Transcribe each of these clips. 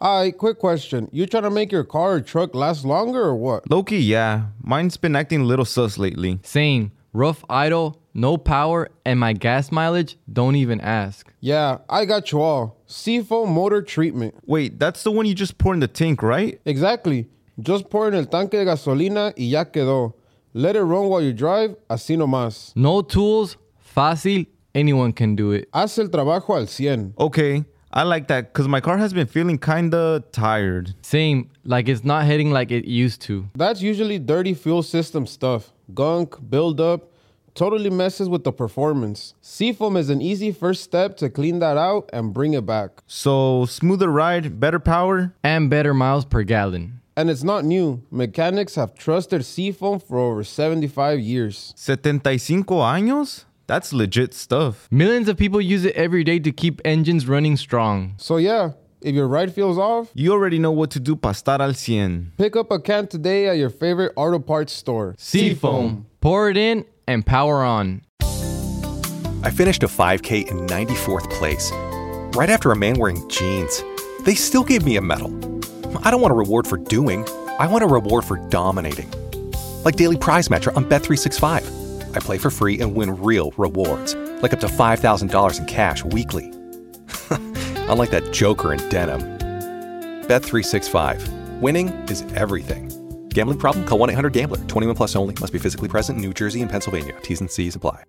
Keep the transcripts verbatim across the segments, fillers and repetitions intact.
Alright, quick question. You trying to make your car or truck last longer or what? Low-key, yeah. Mine's been acting a little sus lately. Same. Rough idle, no power, and my gas mileage, don't even ask. Yeah, I got you all. Seafoam motor treatment. Wait, that's the one you just pour in the tank, right? Exactly. Just pour en el tanque de gasolina y ya quedó. Let it run while you drive, así nomás. No tools, fácil, anyone can do it. Haz el trabajo al cien. Okay, I like that because my car has been feeling kinda tired. Same, like it's not hitting like it used to. That's usually dirty fuel system stuff. Gunk, buildup, totally messes with the performance. Seafoam is an easy first step to clean that out and bring it back. So, smoother ride, better power? And better miles per gallon. And it's not new. Mechanics have trusted Seafoam for over seventy-five years. setenta y cinco años? That's legit stuff. Millions of people use it every day to keep engines running strong. So yeah, if your ride feels off, you already know what to do para estar al cien. Pick up a can today at your favorite auto parts store. Seafoam. Pour it in and power on. I finished a five K in ninety-fourth place, right after a man wearing jeans. They still gave me a medal. I don't want a reward for doing. I want a reward for dominating. Like Daily Prize Match on Bet three sixty-five. I play for free and win real rewards, like up to five thousand dollars in cash weekly. Unlike that joker in denim. Bet three sixty-five. Winning is everything. Gambling problem? Call one eight hundred gambler. twenty-one plus only. Must be physically present in New Jersey and Pennsylvania. T's and C's apply.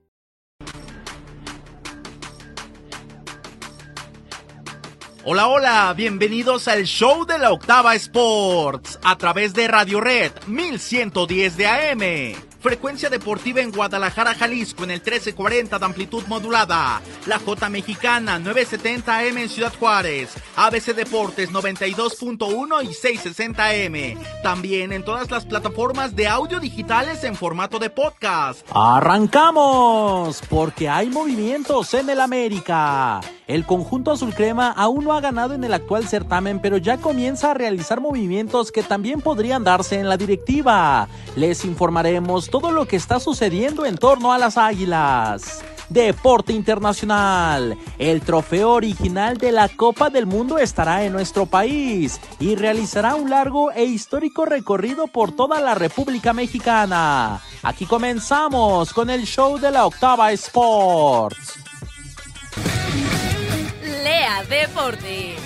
Hola, hola, bienvenidos al show de la Octava Sports a través de Radio Red mil ciento diez de A M. Frecuencia deportiva en Guadalajara, Jalisco en el trece cuarenta de amplitud modulada. La J Mexicana nueve setenta A M en Ciudad Juárez. A B C Deportes noventa y dos punto uno y seiscientos sesenta A M. También en todas las plataformas de audio digitales en formato de podcast. ¡Arrancamos! Porque hay movimientos en el América. El conjunto azul crema aún no ha ganado en el actual certamen, pero ya comienza a realizar movimientos que también podrían darse en la directiva. Les informaremos todo lo que está sucediendo en torno a las Águilas. Deporte internacional. El trofeo original de la Copa del Mundo estará en nuestro país y realizará un largo e histórico recorrido por toda la República Mexicana. Aquí comenzamos con el show de la Octava Sports. Lea Deportes.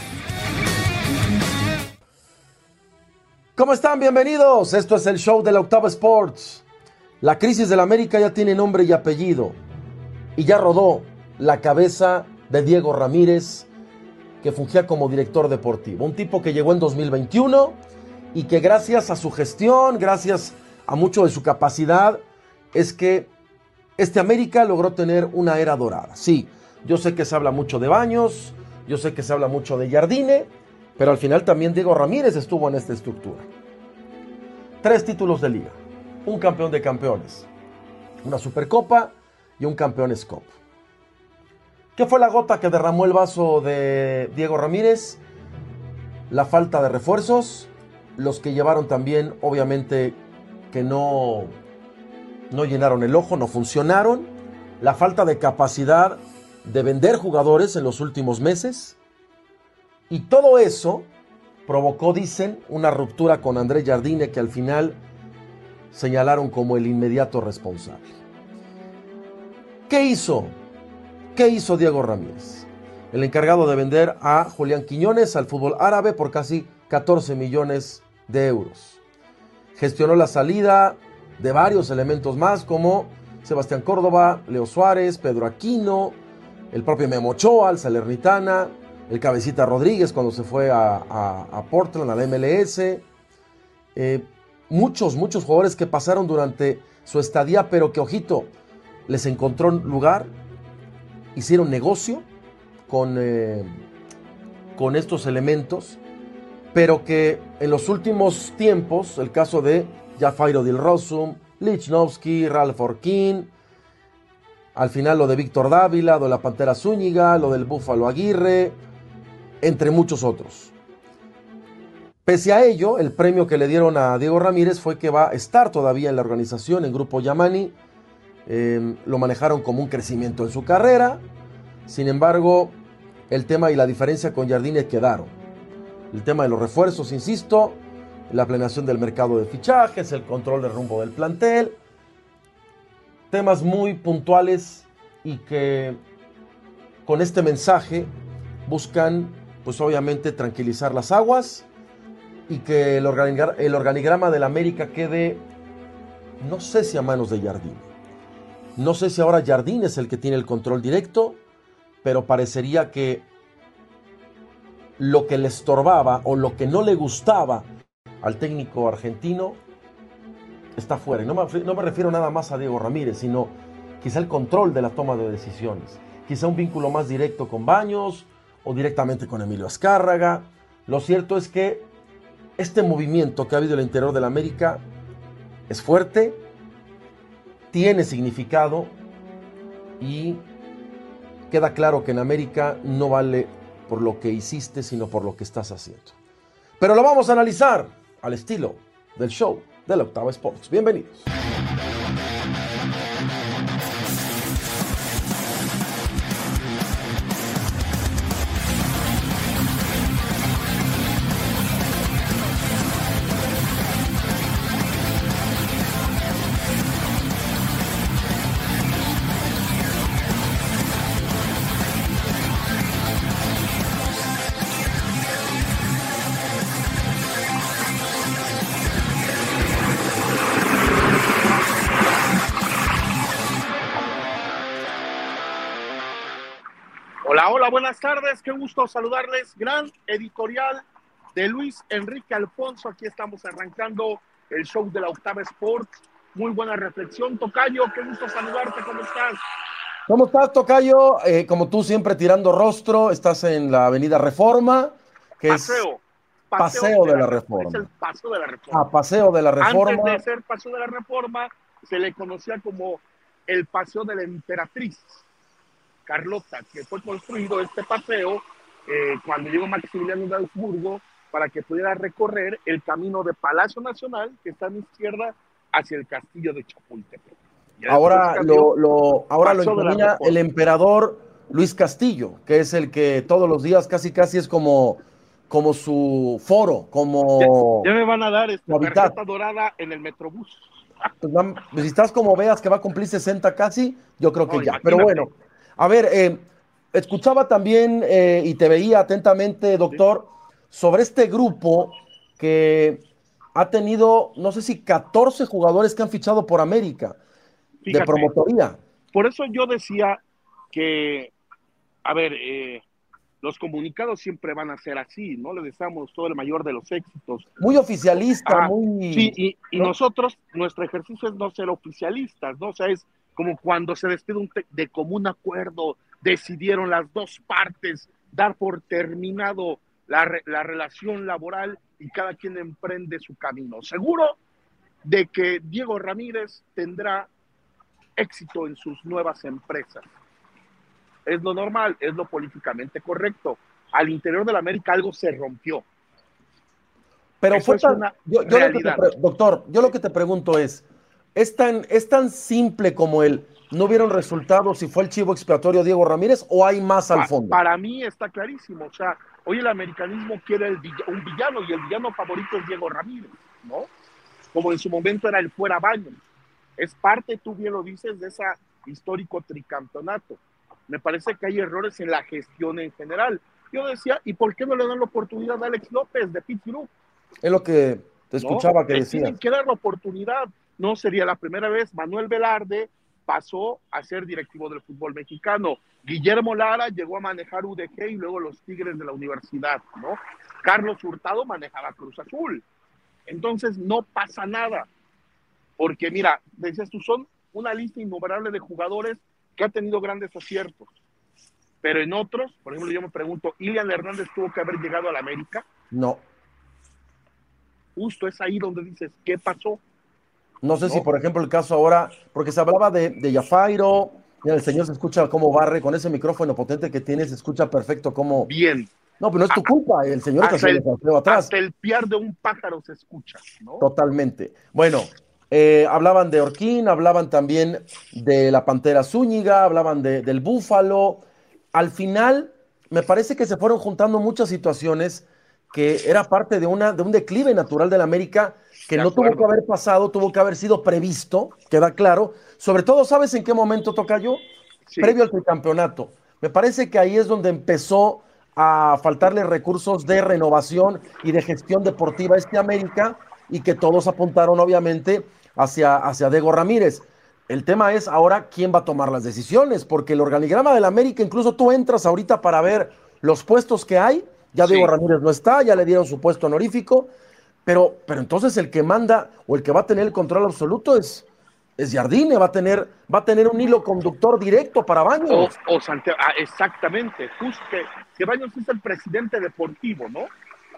¿Cómo están? Bienvenidos. Esto es el show de la Octava Sports. La crisis del América ya tiene nombre y apellido. Y ya rodó la cabeza de Diego Ramírez, que fungía como director deportivo. Un tipo que llegó en dos mil veintiuno y que gracias a su gestión, gracias a mucho de su capacidad, es que este América logró tener una era dorada. Sí, yo sé que se habla mucho de Baños, yo sé que se habla mucho de Jardine, pero al final también Diego Ramírez estuvo en esta estructura. Tres títulos de liga, un campeón de campeones, una Supercopa y un Campeones Cup. ¿Qué fue la gota que derramó el vaso de Diego Ramírez? La falta de refuerzos, los que llevaron también, obviamente, que no, no llenaron el ojo, no funcionaron, la falta de capacidad de vender jugadores en los últimos meses, y todo eso provocó, dicen, una ruptura con Andrés Jardine, que al final señalaron como el inmediato responsable. ¿Qué hizo? ¿Qué hizo Diego Ramírez? El encargado de vender a Julián Quiñones al fútbol árabe por casi catorce millones de euros. Gestionó la salida de varios elementos más como Sebastián Córdoba, Leo Suárez, Pedro Aquino, el propio Memo Ochoa, al Salernitana, el Cabecita Rodríguez cuando se fue a, a, a Portland, a la M L S. Eh, muchos, muchos jugadores que pasaron durante su estadía, pero que, ojito, les encontró lugar, hicieron negocio con, eh, con estos elementos, pero que en los últimos tiempos, el caso de Jafairo Dilrosum, Lichnowsky, Ralph Orquín, al final lo de Víctor Dávila, lo de la Pantera Zúñiga, lo del Búfalo Aguirre, entre muchos otros. Pese a ello, el premio que le dieron a Diego Ramírez fue que va a estar todavía en la organización, en Grupo Yamani. Eh, lo manejaron como un crecimiento en su carrera. Sin embargo, el tema y la diferencia con Jardine quedaron. el tema de los refuerzos, insisto, la planeación del mercado de fichajes, el control del rumbo del plantel, temas muy puntuales y que con este mensaje buscan, pues obviamente, tranquilizar las aguas y que el, organigra- el organigrama del América quede, no sé si a manos de Jardine. No sé si ahora Jardine es el que tiene el control directo, pero parecería que lo que le estorbaba o lo que no le gustaba al técnico argentino está fuera. Y no me, no me refiero nada más a Diego Ramírez, sino quizá el control de la toma de decisiones. Quizá un vínculo más directo con Baños o directamente con Emilio Azcárraga. Lo cierto es que este movimiento que ha habido en el interior del América es fuerte, tiene significado y queda claro que en América no vale por lo que hiciste, sino por lo que estás haciendo. Pero lo vamos a analizar al estilo del show de la Octava Sports. Bienvenidos. Hola, hola, buenas tardes, qué gusto saludarles. Gran editorial de Luis Enrique Alfonso. Aquí estamos arrancando el show de la Octava Sports. Muy buena reflexión, Tocayo, qué gusto saludarte, ¿cómo estás? ¿Cómo estás, Tocayo? Eh, como tú siempre tirando rostro, estás en la avenida Reforma, que paseo, es Paseo, paseo de, de la, la Reforma. Es el Paseo de la Reforma. Ah, Paseo de la Reforma. Antes de ser Paseo de la Reforma, se le conocía como el Paseo de la Emperatriz Carlota, que fue construido este paseo eh, cuando llegó Maximiliano de Habsburgo para que pudiera recorrer el camino de Palacio Nacional, que está a mi izquierda, hacia el castillo de Chapultepec. Ahora lo, lo, ahora lo encamina el emperador Luis Castillo, que es el que todos los días casi casi es como, como su foro, como... Ya, ya me van a dar esta tarjeta dorada en el Metrobús. Pues, si estás como veas que va a cumplir sesenta casi, yo creo que no, ya. Imagínate. Pero bueno, a ver, eh, escuchaba también eh, y te veía atentamente, doctor, sí, sobre este grupo que ha tenido, no sé si catorce jugadores que han fichado por América. Fíjate, de promotoría. Por eso yo decía que, a ver, eh, los comunicados siempre van a ser así, ¿no? Le deseamos todo el mayor de los éxitos. Muy oficialista, ah, muy... Sí, y, y ¿no? Nosotros, nuestro ejercicio es no ser oficialistas, ¿no? O sea, es como cuando se despide un de común acuerdo, decidieron las dos partes dar por terminado la, re la relación laboral y cada quien emprende su camino. Seguro de que Diego Ramírez tendrá éxito en sus nuevas empresas. Es lo normal, es lo políticamente correcto. Al interior de la América algo se rompió. Pero Eso fue tan, una yo, yo lo que te pre, doctor, yo lo que te pregunto es, ¿es tan, ¿es tan simple como el no vieron resultados si fue el chivo expiatorio Diego Ramírez o hay más al fondo? Pa, para mí está clarísimo. O sea, hoy el americanismo quiere el, un villano y el villano favorito es Diego Ramírez, ¿no? Como en su momento era el fuera Baños. Es parte, tú bien lo dices, de ese histórico tricampeonato. Me parece que hay errores en la gestión en general. Yo decía, ¿y por qué no le dan la oportunidad a Alex López de Pitts Group? Es lo que te escuchaba, ¿no? Que decías. Tienen que dar la oportunidad. No sería la primera vez. Manuel Velarde pasó a ser directivo del fútbol mexicano. Guillermo Lara llegó a manejar U D G y luego los Tigres de la Universidad, ¿no? Carlos Hurtado manejaba Cruz Azul. Entonces no pasa nada. Porque mira, decías tú, son una lista innumerable de jugadores que ha tenido grandes aciertos. Pero en otros, por ejemplo, yo me pregunto, ¿Ilian Hernández tuvo que haber llegado a la América? No. Justo es ahí donde dices, ¿qué pasó? No sé ¿No? si, por ejemplo, el caso ahora, porque se hablaba de, de Yafairo, ya el señor se escucha cómo barre, con ese micrófono potente que tiene, se escucha perfecto cómo... Bien. No, pero no es tu culpa, el señor está haciendo atrás. Hasta el piar de un pájaro se escucha, ¿no? Totalmente. Bueno, eh, hablaban de Orquín, hablaban también de la Pantera Zúñiga, hablaban de, del Búfalo. Al final, me parece que se fueron juntando muchas situaciones que era parte de, una, de un declive natural del América que De no acuerdo. tuvo que haber pasado, tuvo que haber sido previsto, queda claro. Sobre todo, ¿sabes en qué momento, Tocayo? Sí. Previo al tricampeonato. Me parece que ahí es donde empezó a faltarle recursos de renovación y de gestión deportiva a este América y que todos apuntaron obviamente hacia, hacia Diego Ramírez. El tema es ahora quién va a tomar las decisiones, porque el organigrama del América, incluso tú entras ahorita para ver los puestos que hay, ya Sí. Diego Ramírez no está, ya le dieron su puesto honorífico, pero, pero entonces el que manda o el que va a tener el control absoluto es, es Jardine, va a tener, va a tener un hilo conductor directo para O, Baños. o Santiago, ah, exactamente, justo que, que Baños es el presidente deportivo, ¿no?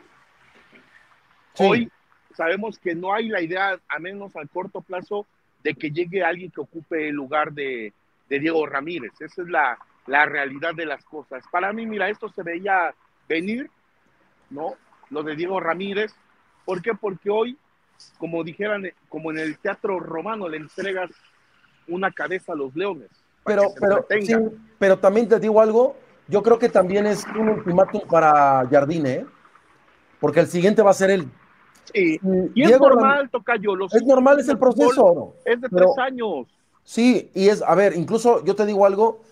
Sí. Hoy sabemos que no hay la idea, a menos al corto plazo, de que llegue alguien que ocupe el lugar de, de Diego Ramírez. Esa es la, la realidad de las cosas. Para mí, mira, esto se veía venir, ¿no? Lo de Diego Ramírez. ¿Por qué? Porque hoy, como dijeran, como en el teatro romano, le entregas una cabeza a los leones. para Pero, que se pero, sí, entretengan. pero también te digo algo, yo creo que también es un ultimátum para Jardine, ¿eh? Porque el siguiente va a ser él. Sí. Mm, Y es Diego normal, Ram- Tocayo. Los Es normal, es el fútbol proceso, ¿o no? Es de Pero- tres años. Sí, y es, a ver, incluso yo te digo algo,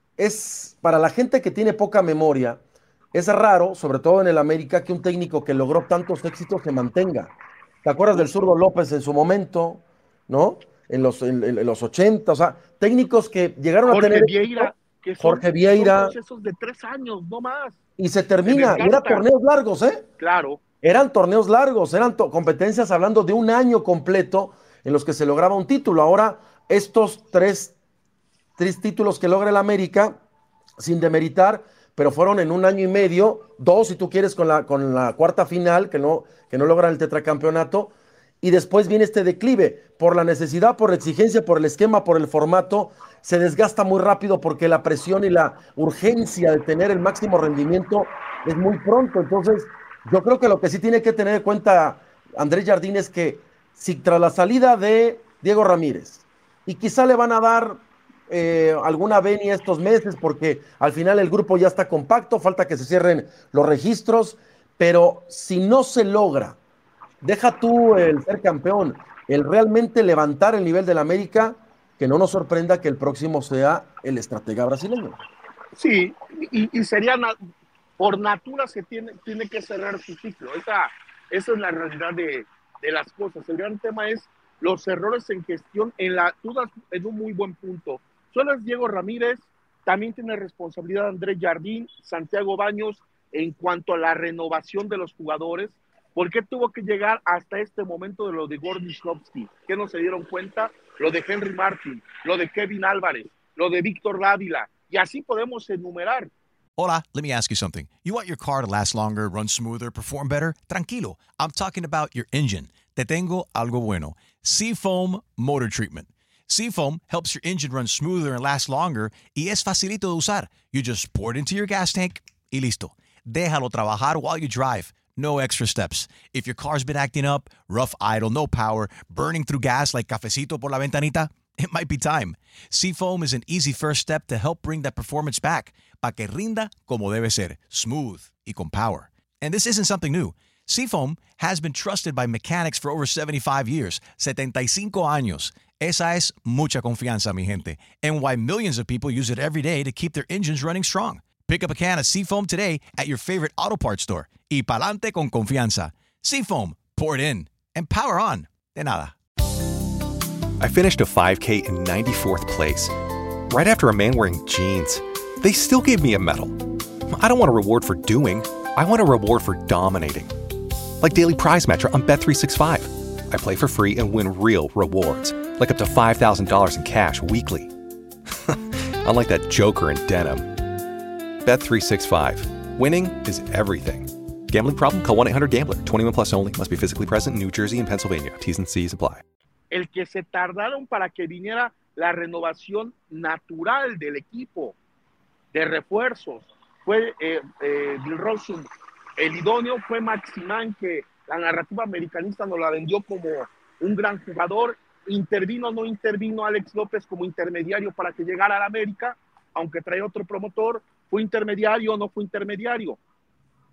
es para la gente que tiene poca memoria, es raro, sobre todo en el América, que un técnico que logró tantos éxitos se mantenga. ¿Te acuerdas del zurdo López en su momento? ¿No? En los, en, en los ochenta, o sea, técnicos que llegaron a Jorge tener Vieira. éxito, Que son, Jorge Vieira. son procesos de tres años, no más. y se termina, Se y eran desgasta. torneos largos, ¿eh? Claro. Eran torneos largos, eran to- competencias hablando de un año completo en los que se lograba un título. Ahora, estos tres, tres títulos que logra el América, sin demeritar, pero fueron en un año y medio, dos si tú quieres con la, con la cuarta final, que no, que no logran el tetracampeonato, y después viene este declive, por la necesidad, por la exigencia, por el esquema, por el formato, se desgasta muy rápido porque la presión y la urgencia de tener el máximo rendimiento es muy pronto. Entonces, yo creo que lo que sí tiene que tener en cuenta Andrés Jardín es que si tras la salida de Diego Ramírez, y quizá le van a dar eh, alguna venia estos meses, porque al final el grupo ya está compacto, falta que se cierren los registros, pero si no se logra, deja tú el ser campeón, el realmente levantar el nivel del América, que no nos sorprenda que el próximo sea el estratega brasileño. Sí, y, y sería na- por natura se tiene, tiene que cerrar su ciclo. Esa, esa es la realidad de, de las cosas. El gran tema es los errores en gestión. En la, tú das en un muy buen punto. Solo es Diego Ramírez, también tiene responsabilidad Andrés Jardín, Santiago Baños, en cuanto a la renovación de los jugadores. ¿Por qué tuvo que llegar hasta este momento de lo de Gordon Schopsky? ¿Qué no se dieron cuenta? Lo de Henry Martin, lo de Kevin Álvarez, lo de Víctor Dávila, y así podemos enumerar. Hola, let me ask you something. You want your car to last longer, run smoother, perform better? Tranquilo, I'm talking about your engine. Te tengo algo bueno. Seafoam Motor Treatment. Seafoam helps your engine run smoother and last longer y es facilito de usar. You just pour it into your gas tank y listo. Déjalo trabajar while you drive. No extra steps. If your car's been acting up, rough idle, no power, burning through gas like cafecito por la ventanita, it might be time. Seafoam is an easy first step to help bring that performance back, pa que rinda como debe ser, smooth y con power. And this isn't something new. Seafoam has been trusted by mechanics for over seventy-five years, setenta y cinco años. Esa es mucha confianza, mi gente, and why millions of people use it every day to keep their engines running strong. Pick up a can of Seafoam today at your favorite auto parts store. Y pa'lante con confianza. Seafoam, pour it in, and power on. De nada. I finished a five K in ninety-fourth place. Right after a man wearing jeans. They still gave me a medal. I don't want a reward for doing. I want a reward for dominating. Like Daily Prize Matcher on Bet three sixty-five. I play for free and win real rewards, like up to five thousand dollars in cash weekly. Unlike that joker in denim. Bet three sixty-five. Winning is everything. Gambling problem? Call one eight hundred gambler. twenty-one plus only. Must be physically present in New Jersey and Pennsylvania. T's and C's apply. El que se tardaron para que viniera la renovación natural del equipo, de refuerzos, fue eh, eh, Bill Rossum. El idóneo fue Maximán, que la narrativa americanista nos la vendió como un gran jugador. Intervino o no intervino Alex López como intermediario para que llegara a la América, aunque trae otro promotor. ¿Fue intermediario o no fue intermediario?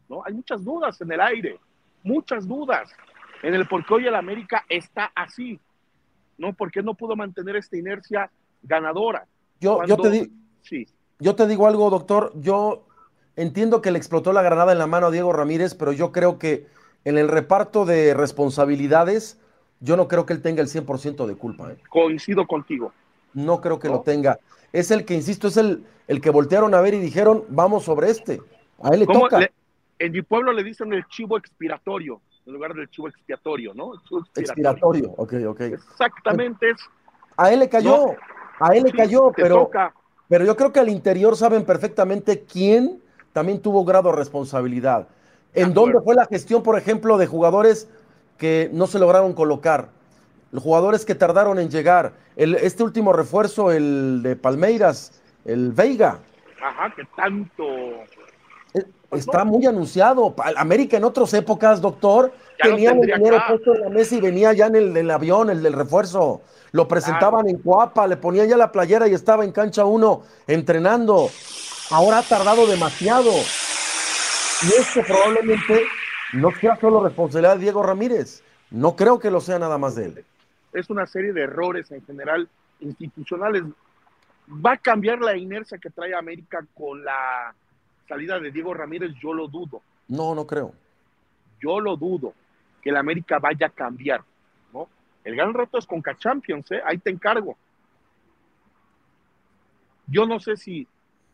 ¿no? Hay muchas dudas en el aire, muchas dudas en el por qué hoy el América está así, ¿no? ¿Por qué no pudo mantener esta inercia ganadora? Yo, Cuando, yo, te di, sí. yo te digo algo, doctor. Yo entiendo que le explotó la granada en la mano a Diego Ramírez, pero yo creo que en el reparto de responsabilidades, yo no creo que él tenga el cien por ciento de culpa. ¿eh? Coincido contigo. No creo que ¿No? lo tenga. Es el que, insisto, es el, el que voltearon a ver y dijeron, vamos sobre este. A él le ¿Cómo toca. le- en mi pueblo le dicen el chivo expiratorio, en lugar del chivo expiatorio, ¿no? El chivo expiratorio. Expiratorio, ok, ok. Exactamente es. A él le cayó, No. a él le Sí, cayó, te pero, toca. pero yo creo que al interior saben perfectamente quién también tuvo grado de responsabilidad. En De dónde acuerdo. fue la gestión, por ejemplo, de jugadores que no se lograron colocar, los jugadores que tardaron en llegar. El, este último refuerzo, el de Palmeiras, el Veiga, Ajá, que tanto. eh, Pues está no. muy anunciado. Pa- América en otras épocas, doctor, Ya lo tenían el tendría dinero acá. puesto en la mesa y venía ya en el, del avión, el del refuerzo. Lo presentaban en Coapa, le ponían ya la playera y estaba en cancha uno entrenando. Ahora ha tardado demasiado. Y esto probablemente no sea solo responsabilidad de Diego Ramírez. No creo que lo sea nada más de él. Es una serie de errores en general institucionales. ¿Va a cambiar la inercia que trae América con la salida de Diego Ramírez? Yo lo dudo. No, no creo. Yo lo dudo que la América vaya a cambiar, ¿no? El gran reto es Conca Champions, ¿eh? Ahí te encargo. Yo no sé si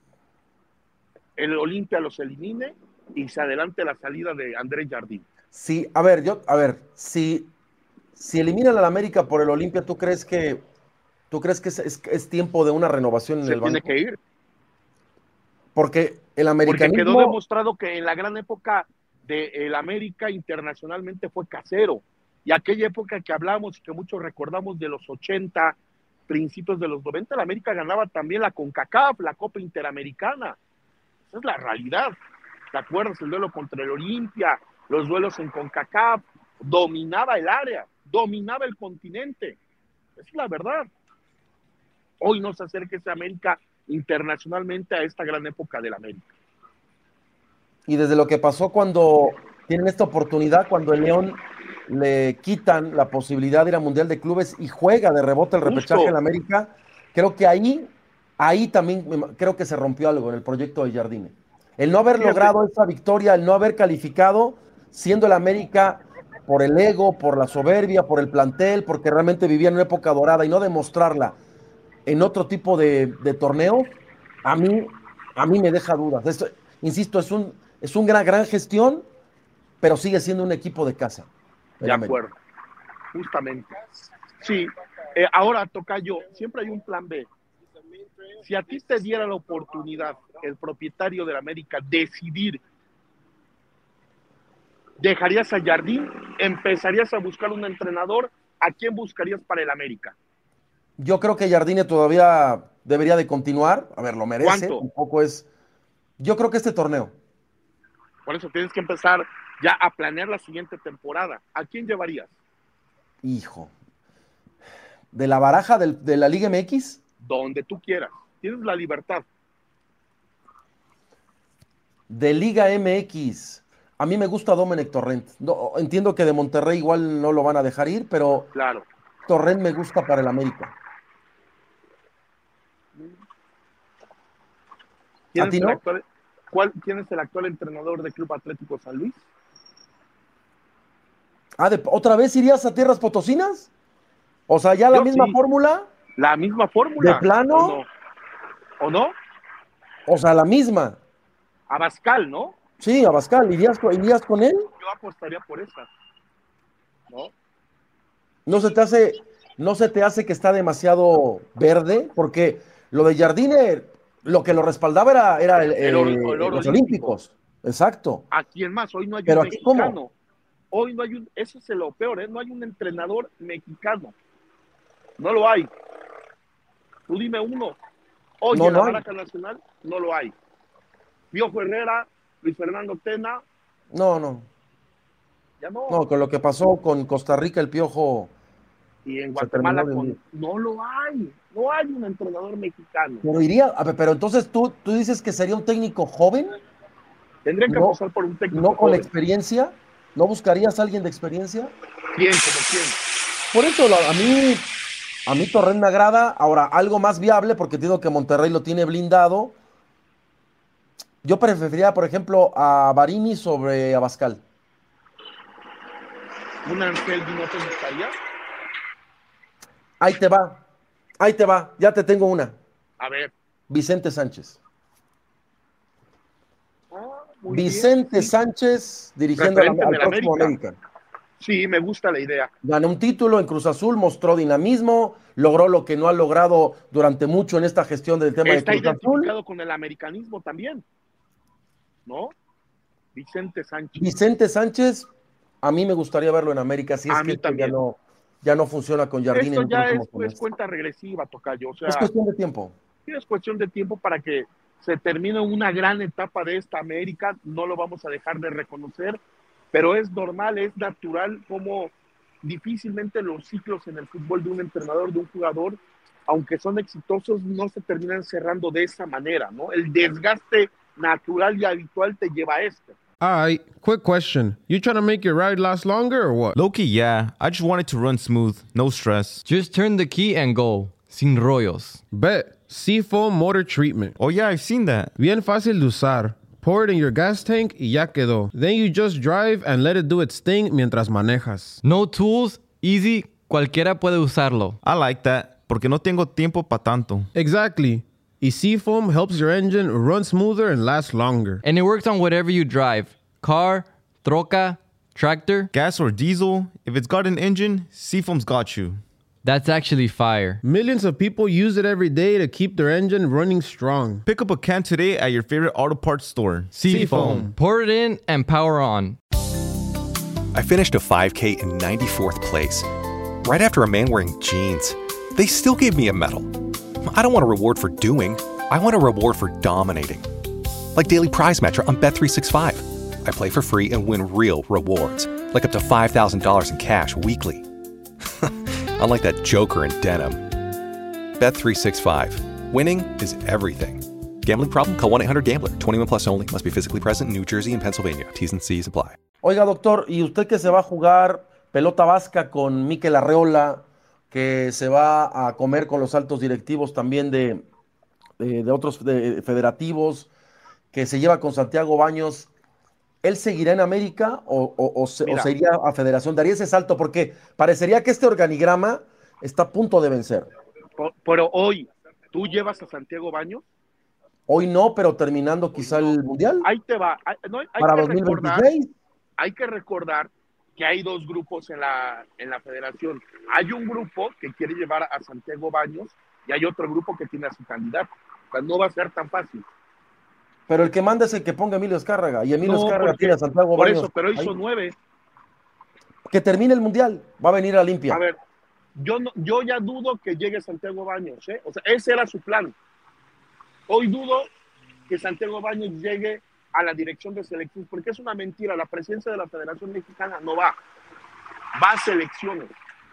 el Olimpia los elimine y se adelante la salida de Andrés Jardín. Sí, a ver, yo, a ver, si, si eliminan al América por el Olimpia, ¿tú crees que tú crees que es, es- es tiempo de una renovación en Se el tiene banco? que ir. Porque el Porque americanismo. quedó demostrado que en la gran época del América internacionalmente fue casero. Y aquella época que hablamos y que muchos recordamos de los ochenta, principios de los noventa, el América ganaba también la CONCACAF, la Copa Interamericana. Esa es la realidad. ¿Te acuerdas? El duelo contra el Olimpia, los duelos en CONCACAF, dominaba el área, dominaba el continente. Esa es la verdad. Hoy no se acerca ese América internacionalmente a esta gran época del América. Y desde lo que pasó cuando tienen esta oportunidad, cuando el León le quitan la posibilidad de ir al Mundial de Clubes y juega de rebote el repechaje Justo. en América, creo que ahí, ahí también me ima- creo que se rompió algo en el proyecto de Jardine. El no haber Fíjate. logrado esa victoria, el no haber calificado, siendo el América por el ego, por la soberbia, por el plantel, porque realmente vivía en una época dorada y no demostrarla en otro tipo de, de torneo, a mí, a mí me deja dudas. Esto, insisto, es un, es una gran, gran gestión, pero sigue siendo un equipo de casa. el De América. acuerdo, justamente. Sí, eh, ahora tocayo, siempre hay un plan B. Si a ti te diera la oportunidad, el propietario del América, decidir, ¿dejarías a Jardín? ¿Empezarías a buscar un entrenador? ¿A quién buscarías para el América? Yo creo que Jardine todavía debería de continuar. A ver, lo merece. ¿Cuánto? Un poco es. Yo creo que este torneo. Por eso tienes que empezar ya a planear la siguiente temporada. ¿A quién llevarías? Hijo. De la baraja del- de la Liga M X, Donde tú quieras. Tienes la libertad. de Liga M X. A mí me gusta Domenech Torrent. No, entiendo que de Monterrey igual no lo van a dejar ir, pero Claro. Torrent me gusta para el América. ¿Quién ¿A es ti el no? actual, cuál, ¿Quién es el actual entrenador del Club Atlético San Luis? Ah, de- ¿otra vez irías a Tierras Potosinas? O sea, ya la Yo misma sí. fórmula. La misma fórmula. ¿De plano? ¿O no? ¿O no? O sea, la misma. Abascal, ¿no? Sí, Abascal, ¿irías, con- irías con él? Yo apostaría por esa. ¿No? ¿No se te hace, no se te hace que está demasiado verde? Porque lo de Jardine, lo que lo respaldaba era, era el- El oro- eh, el oro los olímpico. olímpicos. Exacto. ¿A quién más? Hoy no hay Pero un aquí, mexicano. ¿cómo? Hoy no hay un, eso es lo peor, ¿eh? No hay un entrenador mexicano. No lo hay. Tú dime uno. Hoy No, en la no hay. baraja nacional no lo hay. Piojo Herrera, Luis Fernando Tena, No, no. ya no. No, con lo que pasó con Costa Rica, el Piojo. Y en se Guatemala terminó de con, no lo hay. No hay un entrenador mexicano. Pero iría, a ver, pero entonces tú, tú dices que sería un técnico joven. Tendrían que no, apostar por un técnico no con joven. experiencia. ¿No buscarías a alguien de experiencia? ¿Quién? ¿Como quién? Por eso a mí, a mí Torrent me agrada. Ahora, algo más viable, porque te digo que Monterrey lo tiene blindado. Yo preferiría, por ejemplo, a Barini sobre Abascal. ¿Un Ángel no te gustaría? Ahí te va, ahí te va, ya te tengo una. A ver. Vicente Sánchez. Ah, muy Vicente bien, sí. Sánchez dirigiendo Referente al del próximo América. América. Sí, me gusta la idea. Ganó un título en Cruz Azul, mostró dinamismo, logró lo que no ha logrado durante mucho en esta gestión del tema Está de Cruz Azul. identificado con el americanismo también, ¿no? Vicente Sánchez. Vicente Sánchez, a mí me gustaría verlo en América, si es A que mí esto ya también. no, ya no funciona con Jardín Esto en ya próximos es pues, semestres. cuenta regresiva, tocayo. O sea, Es cuestión de tiempo. sí, es cuestión de tiempo para que se termine una gran etapa de esta América. No lo vamos a dejar de reconocer, pero es normal, es natural como difícilmente los ciclos en el fútbol de un entrenador, de un jugador, aunque son exitosos, no se terminan cerrando de esa manera, ¿no? El desgaste natural y habitual te lleva a esto. All right, quick question. You trying to make your ride last longer or what? Low-key, yeah. I just want it to run smooth. No stress. Just turn the key and go. Sin rollos. Bet. Seafoam Motor Treatment. Oh, yeah, I've seen that. Bien fácil de usar. Pour it in your gas tank y ya quedó. Then you just drive and let it do its thing mientras manejas. No tools, easy, cualquiera puede usarlo. I like that, porque no tengo tiempo pa' tanto. Exactly. Y Seafoam helps your engine run smoother and last longer. And it works on whatever you drive. Car, troca, tractor. Gas or diesel, if it's got an engine, Seafoam's got you. That's actually fire. Millions of people use it every day to keep their engine running strong. Pick up a can today at your favorite auto parts store. Seafoam. Pour it in and power on. I finished a five K in ninety-fourth place, right after a man wearing jeans. They still gave me a medal. I don't want a reward for doing. I want a reward for dominating. Like Daily Prize Matcher on Bet three sixty-five. I play for free and win real rewards, like up to five thousand dollars in cash weekly. Unlike that joker in denim. Bet three sixty-five. Winning is everything. Gambling problem? Call one eight hundred gambler. twenty-one plus only. Must be physically present in New Jersey and Pennsylvania. T's and C's apply. Oiga, doctor, ¿y usted que se va a jugar pelota vasca con Mikel Arreola, que se va a comer con los altos directivos también de, de, de otros de, federativos, que se lleva con Santiago Baños, ¿él seguirá en América o, o, o, se, o se iría a Federación? ¿Daría ese salto? Porque parecería que este organigrama está a punto de vencer. Pero hoy, ¿tú llevas a Santiago Baños? Hoy no, pero terminando quizá el Mundial. Ahí te va. Hay, no, hay para que dos mil veintiséis. Recordar, hay que recordar que hay dos grupos en la, en la federación. Hay un grupo que quiere llevar a Santiago Baños y hay otro grupo que tiene a su candidato. O sea, no va a ser tan fácil. Pero el que manda es el que ponga Emilio Azcárraga. Y Emilio No, Azcárraga porque, tiene a Santiago por Baños. Eso, pero hizo ahí. nueve. Que termine el Mundial. Va a venir a Olimpia. A ver, yo, no, yo ya dudo que llegue Santiago Baños. ¿eh? O sea, ese era su plan. Hoy dudo que Santiago Baños llegue a la dirección de selecciones, porque es una mentira. La presidencia de la Federación Mexicana no va. Va a selecciones.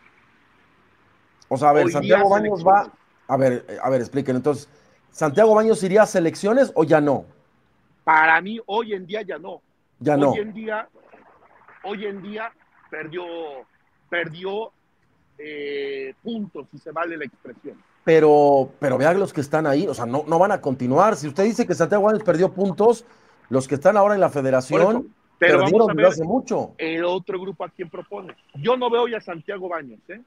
O sea, a ver, Hoy Santiago Baños va... A ver, a ver, expliquen. Entonces, ¿Santiago Baños iría a selecciones o ya no? Para mí, hoy en día ya no. Ya hoy no. En día, hoy en día perdió, perdió eh, puntos, si se vale la expresión. Pero, pero vean los que están ahí, o sea, no, no van a continuar. Si usted dice que Santiago Baños perdió puntos, los que están ahora en la federación eso, pero perdieron vamos a ver desde hace mucho. El otro grupo a quién propone. Yo no veo hoy a Santiago Baños, ¿eh?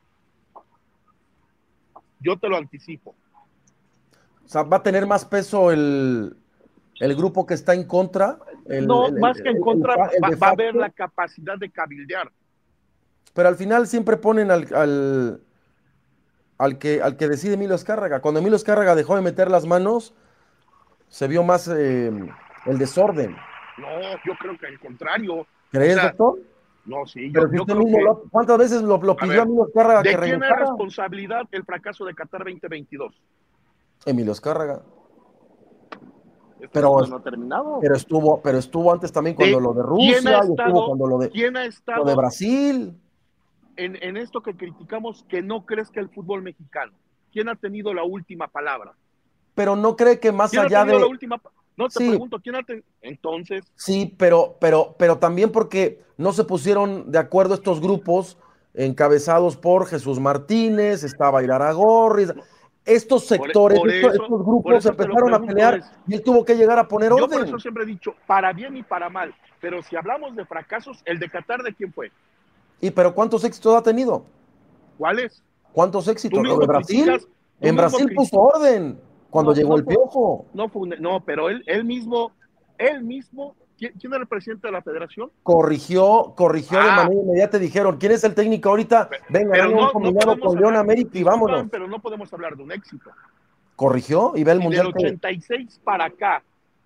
Yo te lo anticipo. O sea, va a tener más peso el, el grupo que está en contra. El, no, el, más el, que en el, contra, el, va, el va a haber la capacidad de cabildear. Pero al final siempre ponen al, al, al, que, al que decide Emilio Azcárraga. Cuando Emilio Azcárraga dejó de meter las manos, se vio más eh, el desorden. No, yo creo que al contrario. ¿Crees, o sea, doctor? No, sí. Pero yo, si yo usted creo mismo que, lo, ¿cuántas veces lo, lo pidió a, ver, a Emilio Azcárraga que ¿De quién regresara? es responsabilidad el fracaso de Qatar veinte veintidós? Emilio Azcárraga. Esto Pero, no ha terminado. pero estuvo, pero estuvo antes también cuando de, lo de Rusia, ¿quién ha y estado, estuvo cuando lo de, ¿quién ha estado lo de Brasil. En, en esto que criticamos, que no crees que el fútbol mexicano, ¿quién ha tenido la última palabra? Pero no cree que más ¿Quién allá ha tenido de... la última, No te Sí. pregunto quién ate... Entonces, Sí, pero, pero, pero también porque no se pusieron de acuerdo estos grupos encabezados por Jesús Martínez, estaba Iraragorri. Estos por, sectores, por estos, eso, estos por grupos eso te lo empezaron a pregunto, pelear es, y él tuvo que llegar a poner yo por orden. eso siempre he dicho, para bien y para mal, pero si hablamos de fracasos, el de Qatar, ¿de quién fue? ¿Y pero cuántos éxitos ha tenido? ¿Cuáles? ¿Cuántos Tú éxitos? ¿Lo mismo de Brasil? criticas, tú En mismo Brasil cri- puso orden cuando No, llegó no el fue- Piojo. No, fue un- no, pero él, él mismo, él mismo, ¿quién, quién era el presidente de la federación? Corrigió, corrigió de Ah. manera inmediata. Dijeron, ¿quién es el técnico ahorita? Venga, Pero hagan no, un no combinado podemos con León hablar, América y disculpan, vámonos. pero no podemos hablar de un éxito. Corrigió y ve el Si del mundial que... ochenta y seis para acá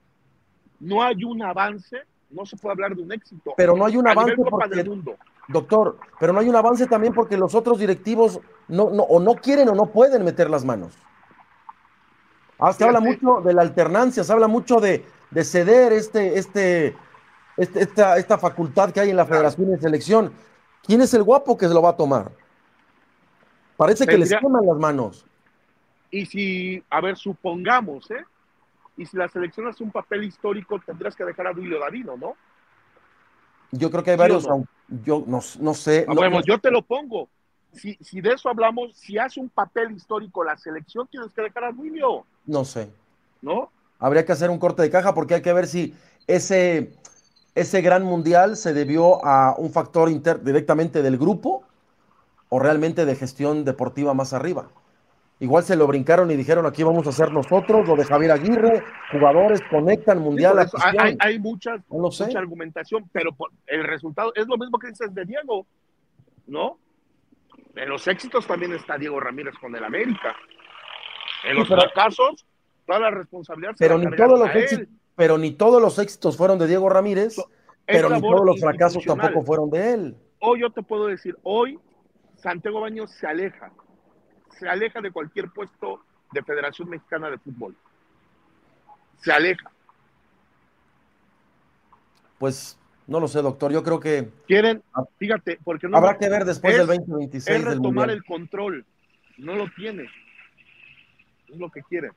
no hay un avance, no se puede hablar de un éxito. Pero no hay un A avance nivel Copa porque, del Mundo. doctor, pero no hay un avance también porque los otros directivos no, no, o no quieren o no pueden meter las manos. Ah, se habla Fíjate. mucho de la alternancia, se habla mucho de, de ceder este, este, este- esta, esta facultad que hay en la Federación de Selección. ¿Quién es el guapo que se lo va a tomar? Parece que les Tendría- queman las manos. Y si, a ver, supongamos, ¿eh? Y si la selección hace un papel histórico, tendrás que dejar a Duilio Davino, ¿no? Yo creo que hay ¿Sí o varios, no? aun- yo no, no sé. Ah, no- bueno, no- yo te lo pongo. Si, si de eso hablamos, si hace un papel histórico la selección, tienes que dejar a Duilio, no sé. ¿no? Habría que hacer un corte de caja porque hay que ver si ese, ese gran mundial se debió a un factor inter- directamente del grupo o realmente de gestión deportiva más arriba. Igual se lo brincaron y dijeron aquí vamos a hacer nosotros, lo de Javier Aguirre, jugadores conectan Sí, mundial, por eso, hay, afición. hay, hay muchas, No lo sé. mucha argumentación, pero por- el resultado es lo mismo que dices de Diego, ¿no? En los éxitos también está Diego Ramírez con el América. En los Sí, pero- fracasos, toda la responsabilidad se pero la ni cargaron todos los a él. éxitos, pero ni todos los éxitos fueron de Diego Ramírez, Es pero ni labor todos los fracasos institucional. tampoco fueron de él. Hoy yo te puedo decir, hoy Santiago Baños se aleja, se aleja de cualquier puesto de Federación Mexicana de Fútbol. Se aleja. Pues no lo sé, doctor. Yo creo que Quieren, fíjate, porque no habrá que ver después es, del veinte veintiséis es del retomar mundial. el control. No lo tiene. Es lo que quieren.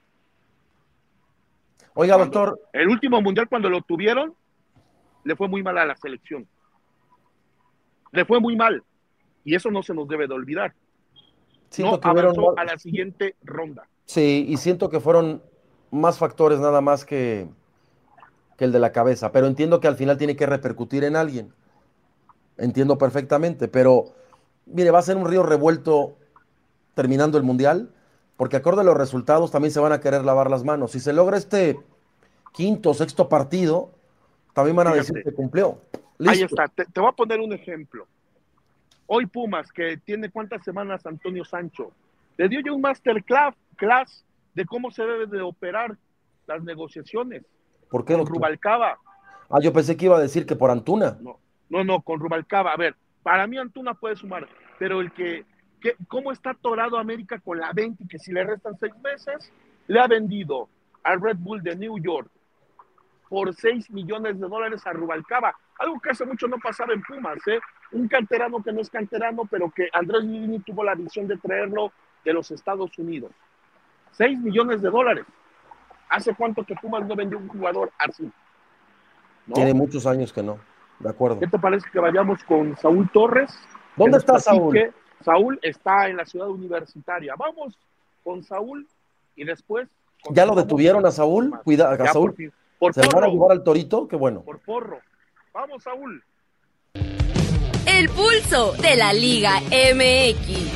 Oiga, Cuando- doctor, El último mundial, cuando lo tuvieron, le fue muy mal a la selección. Le fue muy mal. Y eso no se nos debe de olvidar. siento No que hubieron avanzó más- a la siguiente ronda. sí, y siento que fueron más factores nada más que, que el de la cabeza, pero entiendo que al final tiene que repercutir en alguien. Entiendo perfectamente, pero mire, va a ser un río revuelto terminando el mundial, porque acorde a los resultados también se van a querer lavar las manos. Si se logra este quinto o sexto partido, también van a Fíjate. decir que cumplió. Ahí Listo. está. Te, te voy a poner un ejemplo. Hoy Pumas, que tiene cuántas semanas Antonio Sancho, le dio ya un masterclass class de cómo se debe de operar las negociaciones ¿Por qué, con doctor? Rubalcaba. Ah, yo pensé que iba a decir que por Antuna. No, no, no, con Rubalcaba. A ver, para mí Antuna puede sumar, pero el que, que ¿cómo está atorado América con la venta y que si le restan seis meses, le ha vendido al Red Bull de New York por seis millones de dólares a Rubalcaba? Algo que hace mucho no pasaba en Pumas, ¿eh? Un canterano que no es canterano, pero que Andrés Lilini tuvo la visión de traerlo de los Estados Unidos. seis millones de dólares. ¿Hace cuánto que Pumas no vendió un jugador así? ¿No? Tiene muchos años que no. De acuerdo. ¿Qué te parece que vayamos con Saúl Torres? ¿Dónde Que nos está Saúl? platique. Saúl está en la ciudad universitaria. Vamos con Saúl y después... ¿Ya lo detuvieron a Saúl? Cuida, a Ya, Saúl. por fin. Por ¿Se lo van a porro. llevar al Torito? Qué bueno. Por porro. Vamos, Saúl. El pulso de la Liga M X.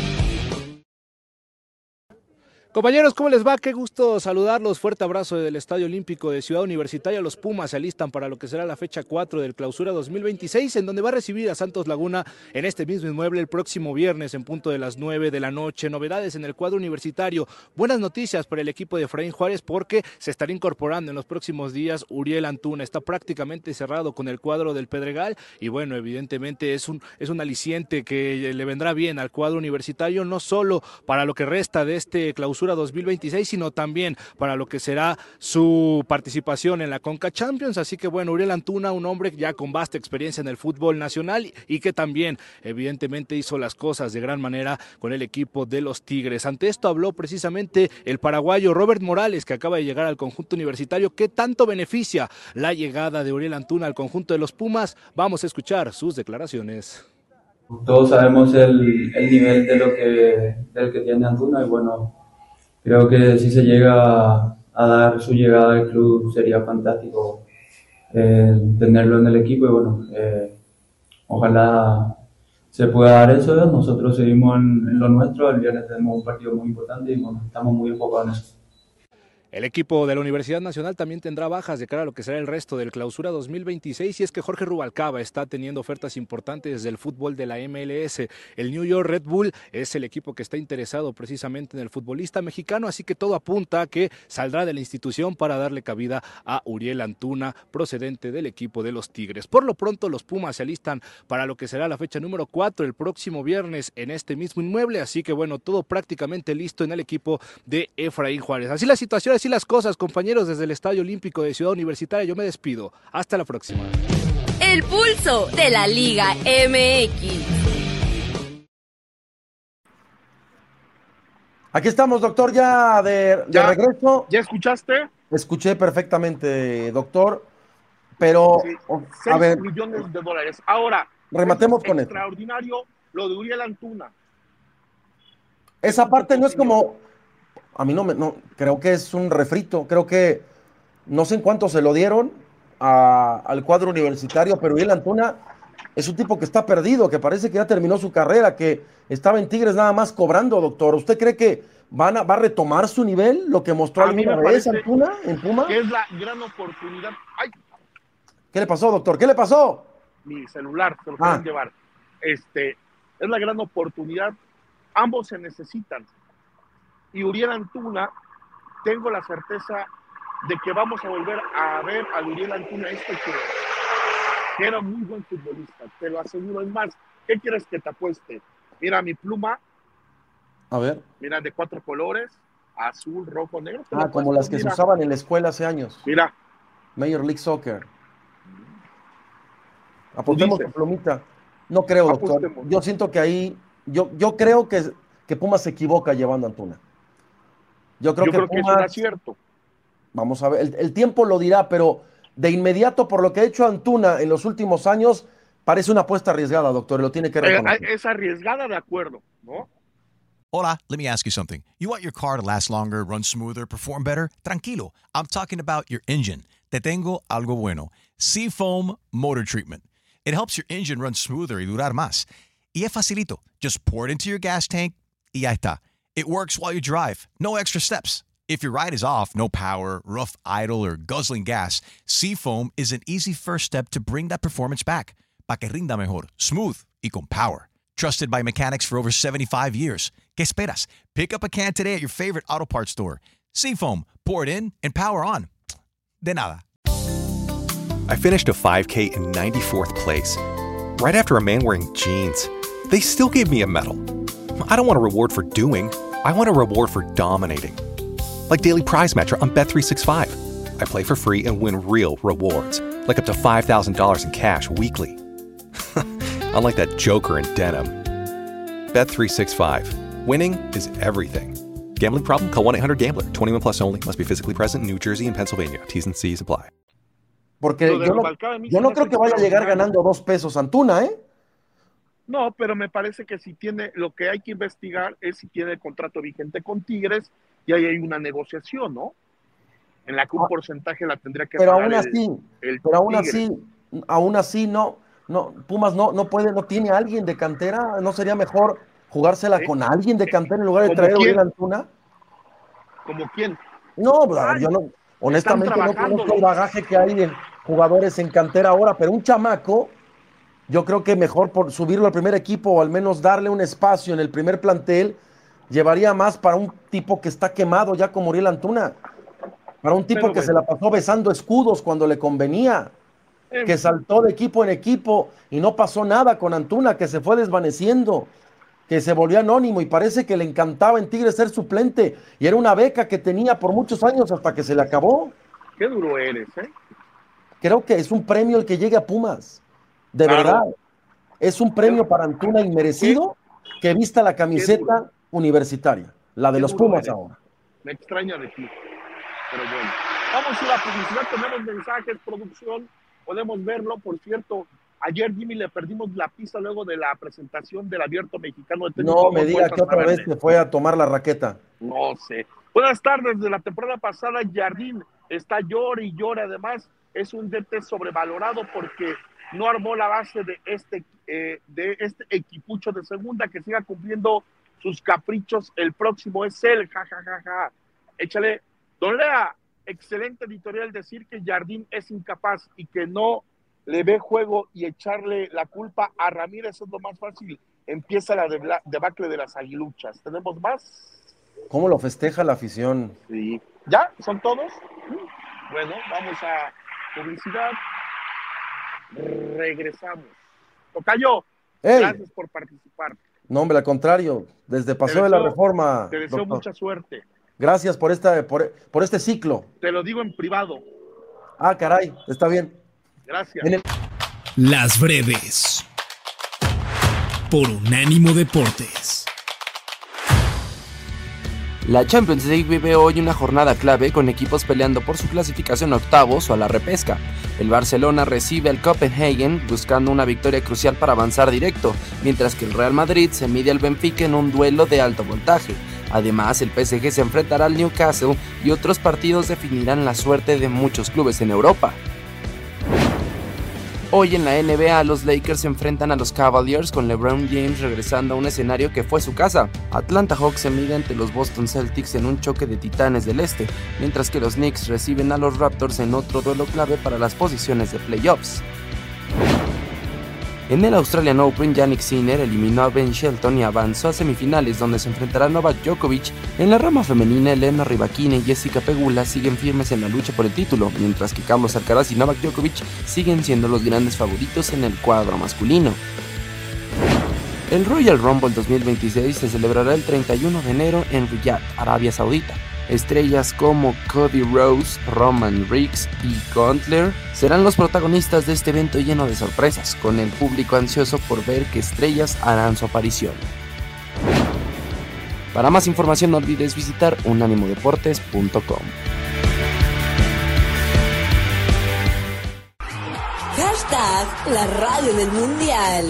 Compañeros, ¿cómo les va? Qué gusto saludarlos. Fuerte abrazo del Estadio Olímpico de Ciudad Universitaria. Los Pumas se alistan para lo que será la fecha cuatro del Clausura dos mil veintiséis, en donde va a recibir a Santos Laguna en este mismo inmueble el próximo viernes en punto de las nueve de la noche. Novedades en el cuadro universitario. Buenas noticias para el equipo de Efraín Juárez porque se estará incorporando en los próximos días Uriel Antuna. Está prácticamente cerrado con el cuadro del Pedregal y bueno, evidentemente es un, es un aliciente que le vendrá bien al cuadro universitario, no solo para lo que resta de este Clausura Clausura dos mil veintiséis, sino también para lo que será su participación en la Conca Champions. Así que bueno, Uriel Antuna, un hombre ya con vasta experiencia en el fútbol nacional y que también evidentemente hizo las cosas de gran manera con el equipo de los Tigres. Ante esto habló precisamente el paraguayo Robert Morales, que acaba de llegar al conjunto universitario. ¿Qué tanto beneficia la llegada de Uriel Antuna al conjunto de los Pumas? Vamos a escuchar sus declaraciones. Todos sabemos el, el nivel de lo que, del que tiene Antuna y bueno, creo que si se llega a, a dar su llegada al club sería fantástico eh, tenerlo en el equipo y bueno, eh, ojalá se pueda dar eso. Nosotros seguimos en, en lo nuestro, el viernes tenemos un partido muy importante y bueno, estamos muy enfocados en eso. El equipo de la Universidad Nacional también tendrá bajas de cara a lo que será el resto del Clausura dos mil veintiséis, y es que Jorge Rubalcaba está teniendo ofertas importantes del fútbol de la M L S. El New York Red Bull es el equipo que está interesado precisamente en el futbolista mexicano, así que todo apunta a que saldrá de la institución para darle cabida a Uriel Antuna, procedente del equipo de los Tigres. Por lo pronto, los Pumas se alistan para lo que será la fecha número cuatro el próximo viernes en este mismo inmueble, así que bueno, todo prácticamente listo en el equipo de Efraín Juárez. Así la situación, así las cosas, compañeros, desde el Estadio Olímpico de Ciudad Universitaria. Yo me despido. Hasta la próxima. El pulso de la Liga M X. Aquí estamos, doctor, ya de, de ¿Ya, regreso. ¿Ya escuchaste? Escuché perfectamente, doctor, pero Sí, a seis ver, millones de dólares. Ahora, rematemos con esto. extraordinario lo de Uriel Antuna. Esa parte no es como, a mí no me, no, creo que es un refrito, creo que no sé en cuánto se lo dieron a, al cuadro universitario, pero Uriel Antuna es un tipo que está perdido, que parece que ya terminó su carrera, que estaba en Tigres nada más cobrando, doctor. ¿Usted cree que van a, va a retomar su nivel, lo que mostró A mí alguna me vez parece Antuna en Puma? Que es la gran oportunidad. ¡Ay! ¿Qué le pasó, doctor? ¿Qué le pasó? Mi celular, se lo Ah. pueden llevar. Este, es la gran oportunidad. Ambos se necesitan. Y Uriel Antuna, tengo la certeza de que vamos a volver a ver a Uriel Antuna este que, que era muy buen futbolista, te lo aseguro. Es más, ¿qué quieres que te apueste? Mira mi pluma, A ver. mira, de cuatro colores, azul, rojo, negro. te lo Ah, como apuesto, las que se mira. usaban en la escuela hace años. Mira. Major League Soccer. Apostemos dices. con plumita. No creo, doctor. Apostemos. Yo siento que ahí, yo, yo creo que, que Pumas se equivoca llevando a Antuna. Yo creo Yo que creo que es un Pumas, acierto. vamos a ver, el, el tiempo lo dirá, pero de inmediato, por lo que ha hecho Antuna en los últimos años, parece una apuesta arriesgada, doctor, y lo tiene que Eh, reconocer. es arriesgada, de acuerdo, ¿no? Hola, let me ask you something. You want your car to last longer, run smoother, perform better? Tranquilo. I'm talking about your engine. Te tengo algo bueno. Seafoam Motor Treatment. It helps your engine run smoother y durar más. Y es facilito. Just pour it into your gas tank y ya está. It works while you drive. No extra steps. If your ride is off, no power, rough idle, or guzzling gas, Seafoam is an easy first step to bring that performance back. Pa' que rinda mejor, smooth y con power. Trusted by mechanics for over seventy-five years. ¿Qué esperas? Pick up a can today at your favorite auto parts store. Seafoam, pour it in and power on. De nada. I finished a five K in ninety-fourth place, right after a man wearing jeans. They still gave me a medal. I don't want a reward for doing, I want a reward for dominating. Like Daily Prize Matcher on Bet three sixty-five. I play for free and win real rewards, like up to five thousand dollars in cash weekly. Unlike that joker in denim. Bet three sixty-five. Winning is everything. Gambling problem? Call one eight hundred gambler. twenty-one plus only. Must be physically present in New Jersey and Pennsylvania. T's and C's apply. Porque Lo de yo no, Rubalcaba a mí yo se no me creo hace que vaya a llegar extraordinario. ganando dos pesos Antuna, ¿eh? No, pero me parece que si tiene, lo que hay que investigar es si tiene el contrato vigente con Tigres y ahí hay una negociación, ¿no? En la que un Ah, porcentaje la tendría que Pero pagar aún el- así, el pero aún Tigres. así, aún así no, no, Pumas no, no puede, no tiene a alguien de cantera. ¿No sería mejor jugársela con alguien de cantera en lugar de ¿Como traer a quién? Uriel Antuna? ¿Como quién? No, pues, Ay, yo no, honestamente no trabajando. conozco el bagaje que hay de jugadores en cantera ahora, pero un chamaco, yo creo que mejor por subirlo al primer equipo o al menos darle un espacio en el primer plantel, llevaría más para un tipo que está quemado ya como Uriel Antuna, para un tipo Pero que bueno. se la pasó besando escudos cuando le convenía, En que fin. saltó de equipo en equipo y no pasó nada con Antuna, que se fue desvaneciendo. que se volvió anónimo y parece que le encantaba en Tigres ser suplente y era una beca que tenía por muchos años hasta que se le acabó. Qué duro eres, ¿eh? Creo que es un premio el que llegue a Pumas, de claro. verdad. Es un premio para Antuna inmerecido que vista la camiseta universitaria, la de los Pumas eres. Ahora. Me extraña de ti, pero bueno. Vamos a ir a publicidad, tenemos mensajes, producción, podemos verlo, por cierto. Ayer, Jimmy, le perdimos la pista luego de la presentación del Abierto Mexicano de Tenis. No me diga que otra vez se fue a tomar la raqueta. No sé. Buenas tardes. De la temporada pasada, Jardín está llore y llore. Además, es un D T sobrevalorado porque no armó la base de este, eh, de este equipucho de segunda que siga cumpliendo sus caprichos. El próximo es él, jajajaja. Ja, ja, ja. Échale. Don Lea, excelente editorial decir que Jardín es incapaz y que no le ve juego y echarle la culpa a Ramírez es lo más fácil. Empieza la debacle de las aguiluchas. ¿Tenemos más? ¿Cómo lo festeja la afición? Sí. ¿Ya? ¿Son todos? Bueno, vamos a publicidad. Regresamos. Tocayo, ¡Ey! Gracias por participar. No, hombre, al contrario. Desde Paseo de la Reforma. Te deseo doctor. Mucha suerte. Gracias por, esta, por, por este ciclo. Te lo digo en privado. Ah, caray, está bien. Gracias. El... Las breves. Por Unánimo Deportes. La Champions League vive hoy una jornada clave con equipos peleando por su clasificación a octavos o a la repesca. El Barcelona recibe al Copenhagen buscando una victoria crucial para avanzar directo, mientras que el Real Madrid se mide al Benfica en un duelo de alto voltaje. Además, el P S G se enfrentará al Newcastle y otros partidos definirán la suerte de muchos clubes en Europa. Hoy en la N B A, los Lakers se enfrentan a los Cavaliers con LeBron James regresando a un escenario que fue su casa. Atlanta Hawks se mide ante los Boston Celtics en un choque de titanes del este, mientras que los Knicks reciben a los Raptors en otro duelo clave para las posiciones de playoffs. En el Australian Open, Jannik Sinner eliminó a Ben Shelton y avanzó a semifinales donde se enfrentará a Novak Djokovic. En la rama femenina, Elena Rybakina y Jessica Pegula siguen firmes en la lucha por el título, mientras que Carlos Alcaraz y Novak Djokovic siguen siendo los grandes favoritos en el cuadro masculino. El Royal Rumble dos mil veintiséis se celebrará el treinta y uno de enero en Riyadh, Arabia Saudita. Estrellas como Cody Rhodes, Roman Reigns y Gunther serán los protagonistas de este evento lleno de sorpresas, con el público ansioso por ver qué estrellas harán su aparición. Para más información no olvides visitar unánimo deportes punto com. Hashtag la radio del mundial.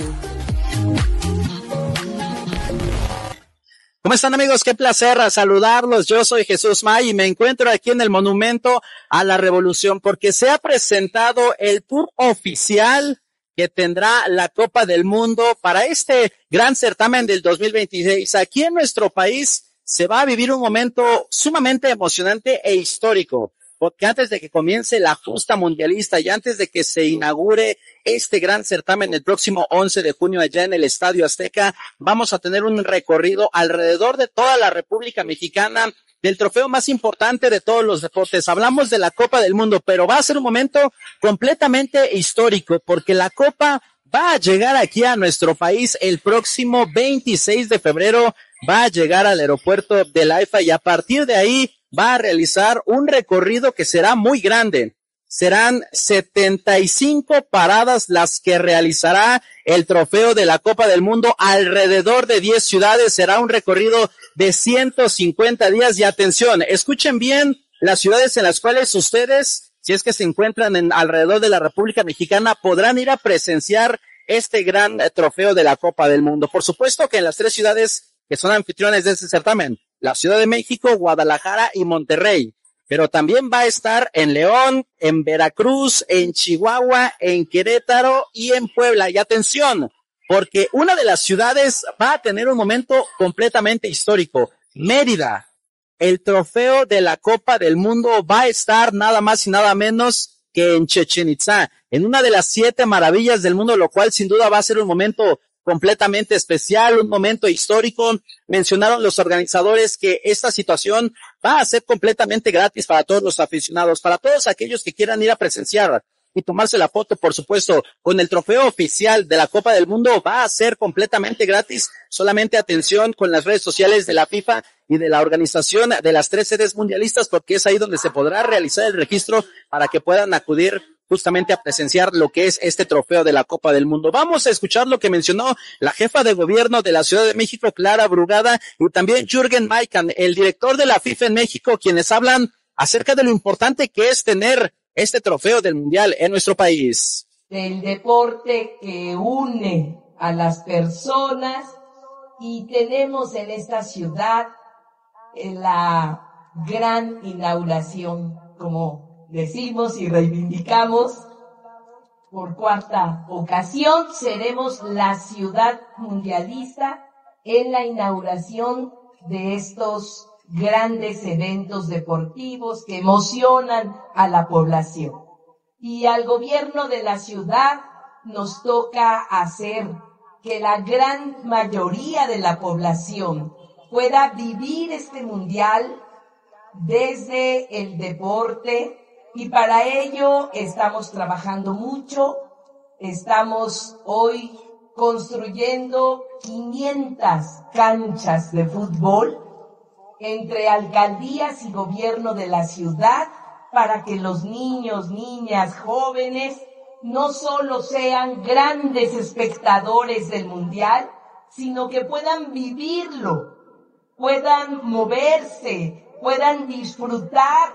¿Cómo están, amigos? Qué placer saludarlos. Yo soy Jesús May y me encuentro aquí en el Monumento a la Revolución porque se ha presentado el tour oficial que tendrá la Copa del Mundo para este gran certamen del dos mil veintiséis. Aquí en nuestro país se va a vivir un momento sumamente emocionante e histórico, porque antes de que comience la justa mundialista y antes de que se inaugure este gran certamen el próximo once de junio allá en el Estadio Azteca, vamos a tener un recorrido alrededor de toda la República Mexicana del trofeo más importante de todos los deportes. Hablamos de la Copa del Mundo, pero va a ser un momento completamente histórico porque la Copa va a llegar aquí a nuestro país el próximo veintiséis de febrero, va a llegar al aeropuerto de la AIFA y a partir de ahí va a realizar un recorrido que será muy grande. Serán setenta y cinco paradas las que realizará el trofeo de la Copa del Mundo alrededor de diez ciudades. Será un recorrido de ciento cincuenta días y atención, escuchen bien las ciudades en las cuales ustedes, si es que se encuentran en alrededor de la República Mexicana, podrán ir a presenciar este gran trofeo de la Copa del Mundo. Por supuesto que en las tres ciudades que son anfitriones de este certamen, la Ciudad de México, Guadalajara y Monterrey, pero también va a estar en León, en Veracruz, en Chihuahua, en Querétaro y en Puebla. Y atención, porque una de las ciudades va a tener un momento completamente histórico, Mérida. El trofeo de la Copa del Mundo va a estar nada más y nada menos que en Chichén Itzá, en una de las siete maravillas del mundo, lo cual sin duda va a ser un momento completamente especial, un momento histórico. Mencionaron los organizadores que esta situación va a ser completamente gratis para todos los aficionados, para todos aquellos que quieran ir a presenciar y tomarse la foto, por supuesto, con el trofeo oficial de la Copa del Mundo va a ser completamente gratis. Solamente atención con las redes sociales de la FIFA y de la organización de las tres sedes mundialistas, porque es ahí donde se podrá realizar el registro para que puedan acudir justamente a presenciar lo que es este trofeo de la Copa del Mundo. Vamos a escuchar lo que mencionó la jefa de gobierno de la Ciudad de México, Clara Brugada, y también Jürgen Maikan, el director de la FIFA en México, quienes hablan acerca de lo importante que es tener este trofeo del Mundial en nuestro país. Del deporte que une a las personas, y tenemos en esta ciudad la gran inauguración, como decimos y reivindicamos, por cuarta ocasión seremos la ciudad mundialista en la inauguración de estos grandes eventos deportivos que emocionan a la población. Y al gobierno de la ciudad nos toca hacer que la gran mayoría de la población pueda vivir este mundial desde el deporte, y para ello estamos trabajando mucho. Estamos hoy construyendo quinientas canchas de fútbol entre alcaldías y gobierno de la ciudad, para que los niños, niñas, jóvenes no solo sean grandes espectadores del mundial, sino que puedan vivirlo, puedan moverse, puedan disfrutar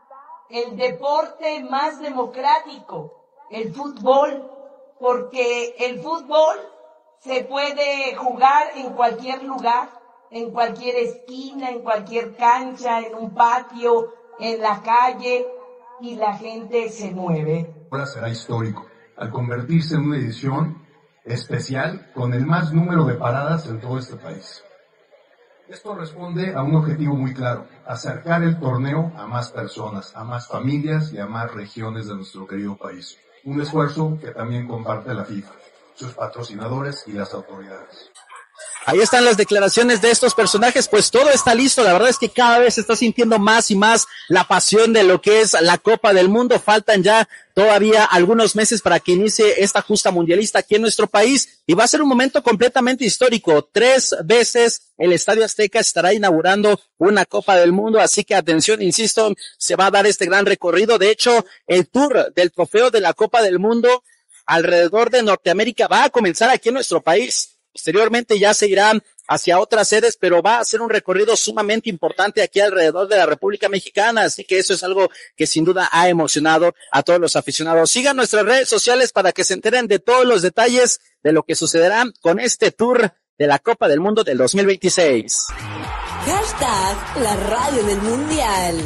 el deporte más democrático, el fútbol, porque el fútbol se puede jugar en cualquier lugar, en cualquier esquina, en cualquier cancha, en un patio, en la calle, y la gente se mueve. Ahora será histórico, al convertirse en una edición especial con el más número de paradas en todo este país. Esto responde a un objetivo muy claro: acercar el torneo a más personas, a más familias y a más regiones de nuestro querido país. Un esfuerzo que también comparte la FIFA, sus patrocinadores y las autoridades. Ahí están las declaraciones de estos personajes, pues todo está listo. La verdad es que cada vez se está sintiendo más y más la pasión de lo que es la Copa del Mundo. Faltan ya todavía algunos meses para que inicie esta justa mundialista aquí en nuestro país, y va a ser un momento completamente histórico. Tres veces el Estadio Azteca estará inaugurando una Copa del Mundo, así que atención, insisto, se va a dar este gran recorrido. De hecho, el tour del trofeo de la Copa del Mundo alrededor de Norteamérica va a comenzar aquí en nuestro país. Posteriormente ya se irán hacia otras sedes, pero va a ser un recorrido sumamente importante aquí alrededor de la República Mexicana, así que eso es algo que sin duda ha emocionado a todos los aficionados. Sigan nuestras redes sociales para que se enteren de todos los detalles de lo que sucederá con este tour de la Copa del Mundo del dos mil veintiséis. Hashtag la radio del mundial.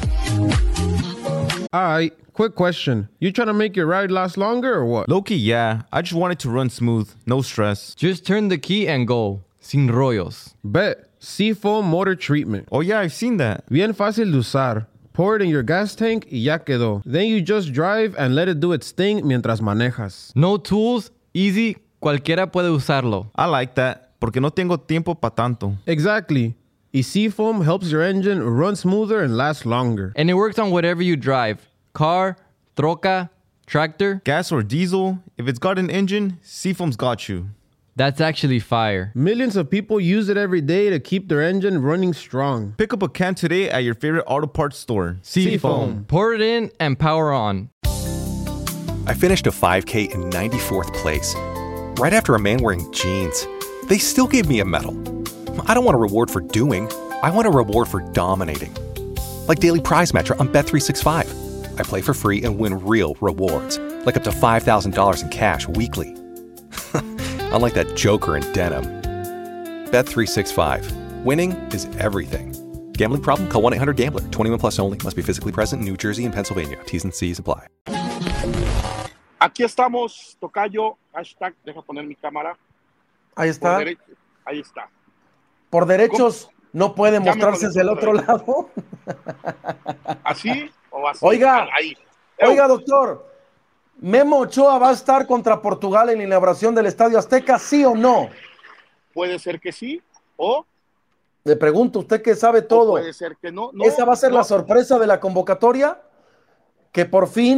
Alright, quick question. You trying to make your ride last longer or what? Low-key, yeah. I just want it to run smooth. No stress. Just turn the key and go. Sin rollos. Bet. Seafoam Motor Treatment. Oh yeah, I've seen that. Bien fácil de usar. Pour it in your gas tank y ya quedó. Then you just drive and let it do its thing mientras manejas. No tools, easy, cualquiera puede usarlo. I like that, porque no tengo tiempo pa' tanto. Exactly. Y Seafoam helps your engine run smoother and last longer. And it works on whatever you drive. Car, troca, tractor. Gas or diesel, if it's got an engine, Seafoam's got you. That's actually fire. Millions of people use it every day to keep their engine running strong. Pick up a can today at your favorite auto parts store. Seafoam. Pour it in and power on. I finished a five K in ninety-fourth place, right after a man wearing jeans. They still gave me a medal. I don't want a reward for doing. I want a reward for dominating. Like Daily Prize Matcher on Bet three sixty-five. I play for free and win real rewards, like up to five thousand dollars in cash weekly. Unlike that joker in denim. Bet three sixty-five. Winning is everything. Gambling problem? Call one eight hundred gambler. twenty-one plus only. Must be physically present in New Jersey and Pennsylvania. T's and C's apply. Aquí estamos, tocayo. Hashtag, deja poner mi cámara. Ahí está. Por dere- Ahí está. Por derechos ¿Cómo? No puede Ya mostrarse desde el otro lado. ¿Así o así? Oiga, Ahí. oiga, doctor. ¿Memo Ochoa va a estar contra Portugal en la inauguración del Estadio Azteca, sí o no? Puede ser que sí, o... Le pregunto, usted que sabe todo. Puede ser que no. no ¿Esa va a ser no. la sorpresa de la convocatoria? Que por fin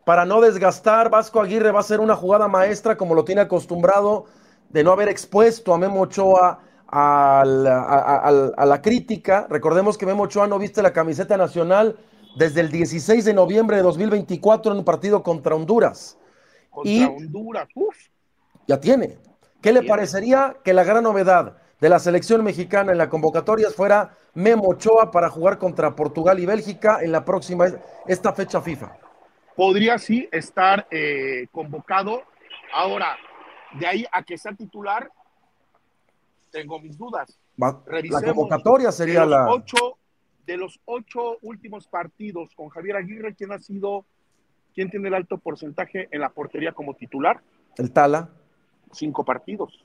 para no desgastar, Vasco Aguirre va a hacer una jugada maestra como lo tiene acostumbrado, de no haber expuesto a Memo Ochoa a la, a, a, a la crítica. Recordemos que Memo Ochoa no viste la camiseta nacional desde el dieciséis de noviembre de dos mil veinticuatro en un partido contra Honduras. Contra y Honduras, uff. Ya tiene. ¿Qué le parecería que la gran novedad de la selección mexicana en la convocatoria fuera Memo Ochoa para jugar contra Portugal y Bélgica en la próxima, esta fecha FIFA? Podría sí estar eh, convocado. Ahora, de ahí a que sea titular, tengo mis dudas. Va, Revisemos la convocatoria sería de los la... Ocho, de los ocho últimos partidos con Javier Aguirre, ¿quién ha sido, quién tiene el alto porcentaje en la portería como titular? El Tala. Cinco partidos.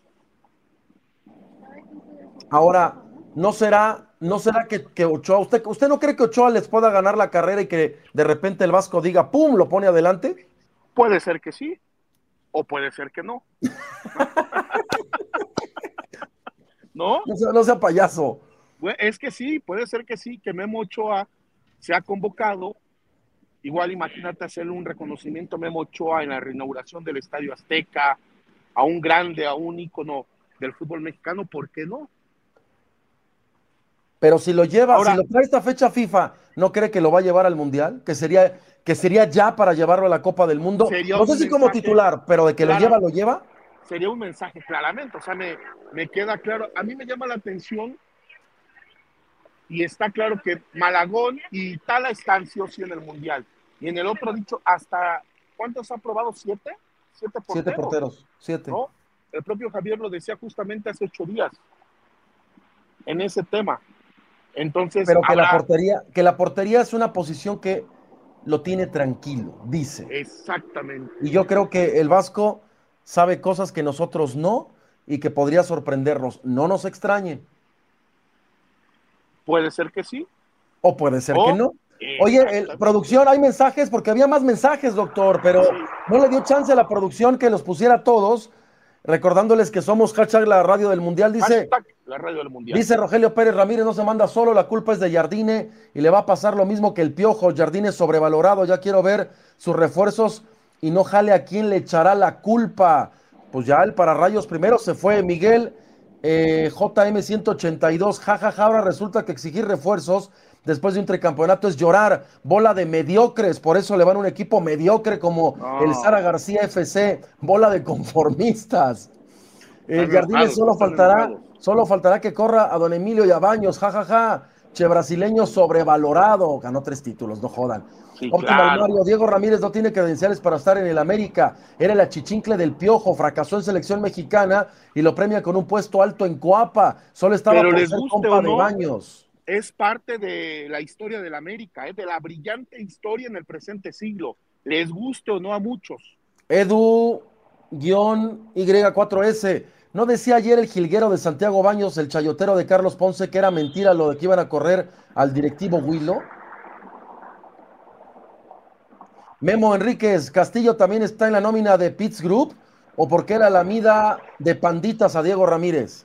Ahora, ¿no será, no será que, que Ochoa, usted, usted no cree que Ochoa les pueda ganar la carrera y que de repente el Vasco diga, ¡pum!, lo pone adelante? Puede ser que sí, o puede ser que no. ¿No? No sea, no sea payaso. Es que sí, puede ser que sí, que Memo Ochoa se ha convocado. Igual imagínate hacerle un reconocimiento a Memo Ochoa en la reinauguración del Estadio Azteca, a un grande, a un ícono del fútbol mexicano, ¿por qué no? Pero si lo lleva, Ahora, si lo trae esta fecha FIFA, ¿no cree que lo va a llevar al Mundial? Que sería, que sería ya para llevarlo a la Copa del Mundo. No sé si como mensaje, titular, pero de que claro, lo lleva, lo lleva. Sería un mensaje, claramente. O sea, me, me queda claro. A mí me llama la atención y está claro que Malagón y Tala están sí o sí en el Mundial. Y en el otro dicho, hasta, ¿cuántos ha probado? ¿Siete? Siete porteros. Siete porteros, siete. ¿No? El propio Javier lo decía justamente hace ocho días en ese tema. Entonces, pero que, habrá... la portería, que la portería es una posición que lo tiene tranquilo, dice. Exactamente. Y yo creo que el Vasco sabe cosas que nosotros no y que podría sorprendernos. No nos extrañe. Puede ser que sí. O puede ser o, que no. Oye, el, producción, hay mensajes, porque había más mensajes, doctor, pero sí. No le dio chance a la producción que los pusiera todos, recordándoles que somos hashtag la radio del mundial, dice, la radio del mundial. Dice Rogelio Pérez Ramírez, no se manda solo, la culpa es de Jardine y le va a pasar lo mismo que el Piojo. Jardine sobrevalorado, ya quiero ver sus refuerzos y no jale a quién le echará la culpa. Pues ya el pararrayos primero se fue Miguel eh, J M ciento ochenta y dos, jajaja, ahora resulta que exigir refuerzos después de un tricampeonato es llorar, bola de mediocres, por eso le van a un equipo mediocre como no. el Sara García F C, bola de conformistas. El Jardine solo faltará, solo faltará que corra a don Emilio y a Baños, jajaja, che brasileño sobrevalorado, ganó tres títulos, no jodan. Sí, Óptimo claro. Mario, Diego Ramírez no tiene credenciales para estar en el América, era el achichincle del Piojo, fracasó en selección mexicana y lo premia con un puesto alto en Coapa, solo estaba Pero por les ser guste compa o no, de Baños. Es parte de la historia del América, ¿eh? De la brillante historia en el presente siglo. Les guste o no a muchos. Edu Y cuatro S. ¿No decía ayer el jilguero de Santiago Baños, el chayotero de Carlos Ponce, que era mentira lo de que iban a correr al directivo Huilo? Memo Enríquez, ¿Castillo también está en la nómina de Pitts Group? ¿O porque era la mida de panditas a Diego Ramírez?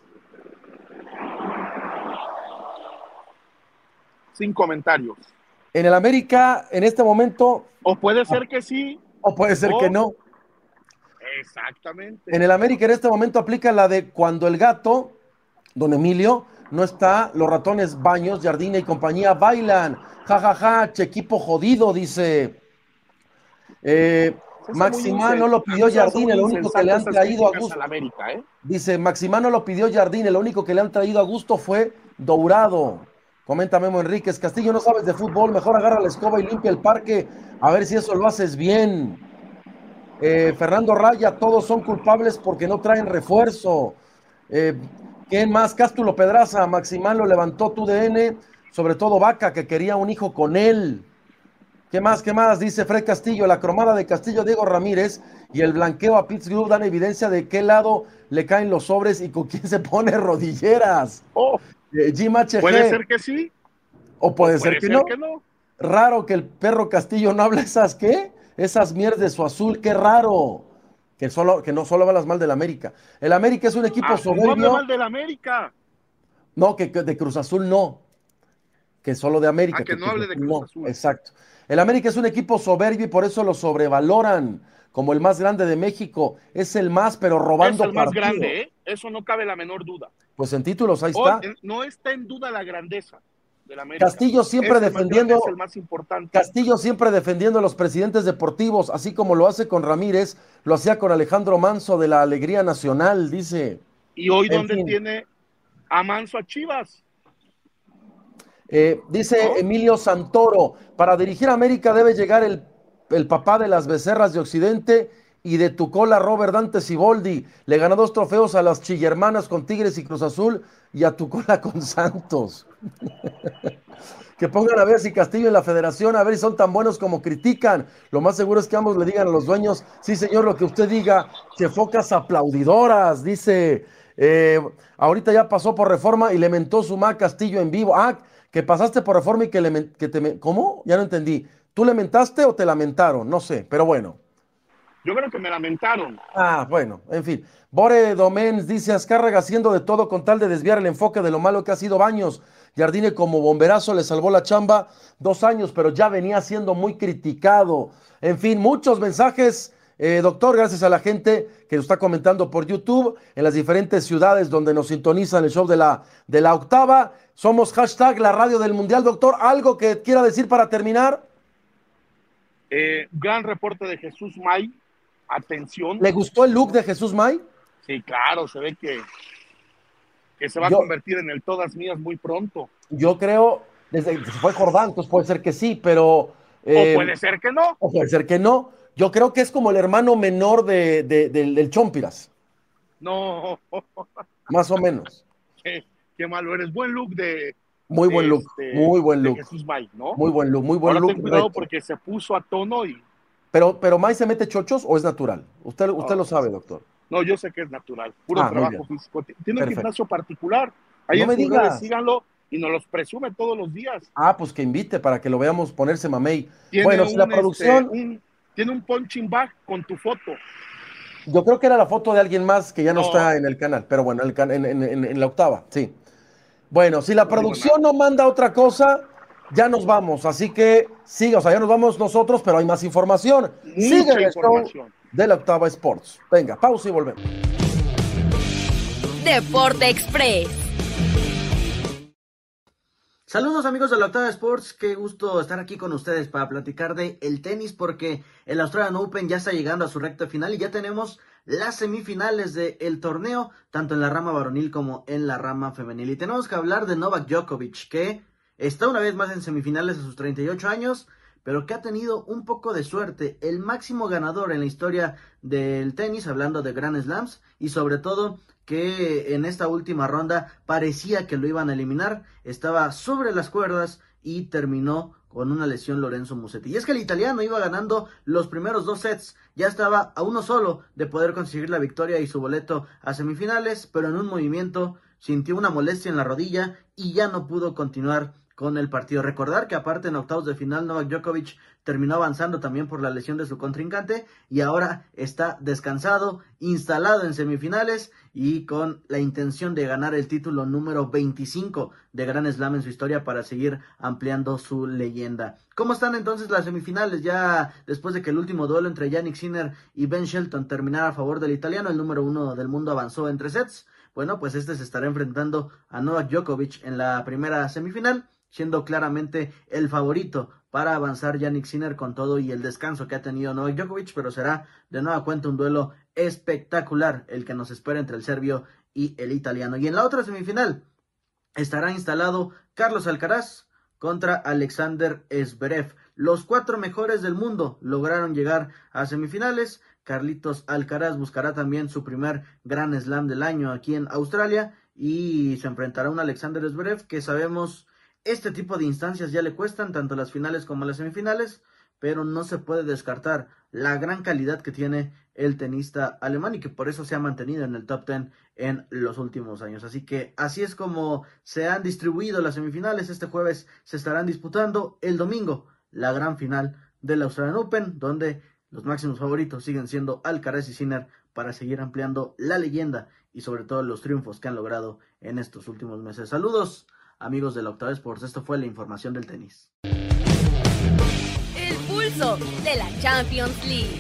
Sin comentarios. En el América, en este momento... O puede ser que sí. O puede ser o... que no. Exactamente. En el América en este momento aplica la de cuando el gato, don Emilio, no está, los ratones Baños, Jardine y compañía bailan. Ja, ja, ja, che equipo jodido, dice. Eh, Maximano lo pidió Jardine, lo único que le han traído a gusto. América, ¿eh? Dice, Maximano lo pidió Jardine, lo único que le han traído a gusto fue Dourado. Comenta Memo Enríquez, Castillo, no sabes de fútbol, mejor agarra la escoba y limpia el parque, a ver si eso lo haces bien. Eh, Fernando Raya, todos son culpables porque no traen refuerzo. Eh, ¿Quién más? Cástulo Pedraza, Maximán lo levantó tu D N, sobre todo Vaca, que quería un hijo con él. ¿Qué más? ¿Qué más? Dice Fred Castillo, la cromada de Castillo Diego Ramírez y el blanqueo a Pittsburgh dan evidencia de qué lado le caen los sobres y con quién se pone rodilleras. Oh, eh, Jim H G. Puede ser que sí. O puede, o ser, puede que, ser no. que no. Raro que el perro Castillo no habla esas, ¿qué? Esas mierdas de su azul, qué raro. Que, solo, que no solo hablas mal del América. El América es un equipo ah, soberbio. No habla mal del América. No, que, que de Cruz Azul no. que solo de América. A que, que no hable de Cruz no, Azul. Exacto. El América es un equipo soberbio y por eso lo sobrevaloran como el más grande de México. Es el más, pero robando Es el más partidos. grande, ¿eh? Eso no cabe la menor duda. Pues en títulos, ahí Hoy, está. no está en duda la grandeza del América. Castillo siempre es defendiendo. El más grande, es el más importante. Castillo siempre defendiendo a los presidentes deportivos, así como lo hace con Ramírez, lo hacía con Alejandro Manso de la Alegría Nacional, dice. Y hoy, En ¿dónde fin. tiene a Manso a Chivas? Eh, dice ¿No? Emilio Santoro, para dirigir a América debe llegar el, el papá de las becerras de Occidente y de tu cola Robert Dante Siboldi. Le ganó dos trofeos a las chillermanas con Tigres y Cruz Azul y a tu cola con Santos. Que pongan a ver si Castillo en la federación, a ver si son tan buenos como critican. Lo más seguro es que ambos le digan a los dueños, sí señor, lo que usted diga, que focas aplaudidoras, dice, eh, ahorita ya pasó por Reforma y le mentó su ma Castillo en vivo. Ah, que pasaste por Reforma y que, le, que te... ¿Cómo? Ya no entendí. ¿Tú le mentaste o te lamentaron? No sé, pero bueno. Yo creo que me lamentaron. Ah, bueno, en fin. Bore Domens dice, Azcárraga haciendo de todo con tal de desviar el enfoque de lo malo que ha sido Baños. Jardine como bomberazo le salvó la chamba dos años, pero ya venía siendo muy criticado. En fin, muchos mensajes, eh, doctor, gracias a la gente que nos está comentando por YouTube, en las diferentes ciudades donde nos sintonizan el show de la, de la octava. Somos hashtag la radio del Mundial. Doctor, ¿algo que quiera decir para terminar? Eh, gran reporte de Jesús May. Atención. ¿Le gustó el look de Jesús May? Sí, claro, se ve que, que se va yo, a convertir en el todas mías muy pronto. Yo creo, desde que se fue Jordán, entonces puede ser que sí, pero... Eh, o puede ser que no. O puede ser que no. Yo creo que es como el hermano menor de, de, de, del Chompiras. No. Más o menos. Qué, qué malo eres. Buen look de... Muy buen look, este, muy buen look. Jesús May, ¿no? Muy buen look, muy buen Ahora look. ten cuidado reto. porque se puso a tono y... Pero, pero May se mete chochos o es natural. Usted, usted no, lo sabe, doctor. No, yo sé que es natural. Puro ah, trabajo físico. Tiene un gimnasio particular. Ahí no en me sus digas. redes, síganlo y nos los presume todos los días. Ah, pues que invite para que lo veamos ponerse mamey. Tiene bueno, un, si la producción... Este, un, tiene un punching bag con tu foto. Yo creo que era la foto de alguien más que ya no, no. está en el canal. Pero bueno, en, el, en, en, en la octava, sí. Bueno, si la no producción no manda otra cosa... Ya nos vamos, así que siga, o sea, ya nos vamos nosotros, pero hay más información. Mucha Sigue el información. show de la Octava Sports. Venga, pausa y volvemos. Deporte Express. Saludos amigos de la Octava Sports, qué gusto estar aquí con ustedes para platicar de el tenis porque el Australian Open ya está llegando a su recta final y ya tenemos las semifinales del torneo, tanto en la rama varonil como en la rama femenil. Y tenemos que hablar de Novak Djokovic, que está una vez más en semifinales a sus treinta y ocho años, pero que ha tenido un poco de suerte, el máximo ganador en la historia del tenis, hablando de Grand Slams, y sobre todo que en esta última ronda parecía que lo iban a eliminar, estaba sobre las cuerdas y terminó con una lesión Lorenzo Musetti. Y es que el italiano iba ganando los primeros dos sets, ya estaba a uno solo de poder conseguir la victoria y su boleto a semifinales, pero en un movimiento sintió una molestia en la rodilla y ya no pudo continuar con el partido. Recordar que aparte en octavos de final Novak Djokovic terminó avanzando también por la lesión de su contrincante y ahora está descansado, instalado en semifinales y con la intención de ganar el título número veinticinco de Grand Slam en su historia para seguir ampliando su leyenda. ¿Cómo están entonces las semifinales? Ya después de que el último duelo entre Jannik Sinner y Ben Shelton terminara a favor del italiano, el número uno del mundo avanzó en tres sets. Bueno, pues este se estará enfrentando a Novak Djokovic en la primera semifinal, siendo claramente el favorito para avanzar Jannik Sinner con todo y el descanso que ha tenido Novak Djokovic, pero será de nueva cuenta un duelo espectacular el que nos espera entre el serbio y el italiano. Y en la otra semifinal estará instalado Carlos Alcaraz contra Alexander Zverev. Los cuatro mejores del mundo lograron llegar a semifinales. Carlitos Alcaraz buscará también su primer Grand Slam del año aquí en Australia y se enfrentará a un Alexander Zverev que sabemos este tipo de instancias ya le cuestan tanto las finales como las semifinales, pero no se puede descartar la gran calidad que tiene el tenista alemán y que por eso se ha mantenido en el top diez en los últimos años. Así que así es como se han distribuido las semifinales. Este jueves se estarán disputando, el domingo la gran final del Australian Open, donde los máximos favoritos siguen siendo Alcaraz y Sinner para seguir ampliando la leyenda y sobre todo los triunfos que han logrado en estos últimos meses. Saludos amigos de la Octava Sports. Esto fue la información del tenis. El pulso de la Champions League.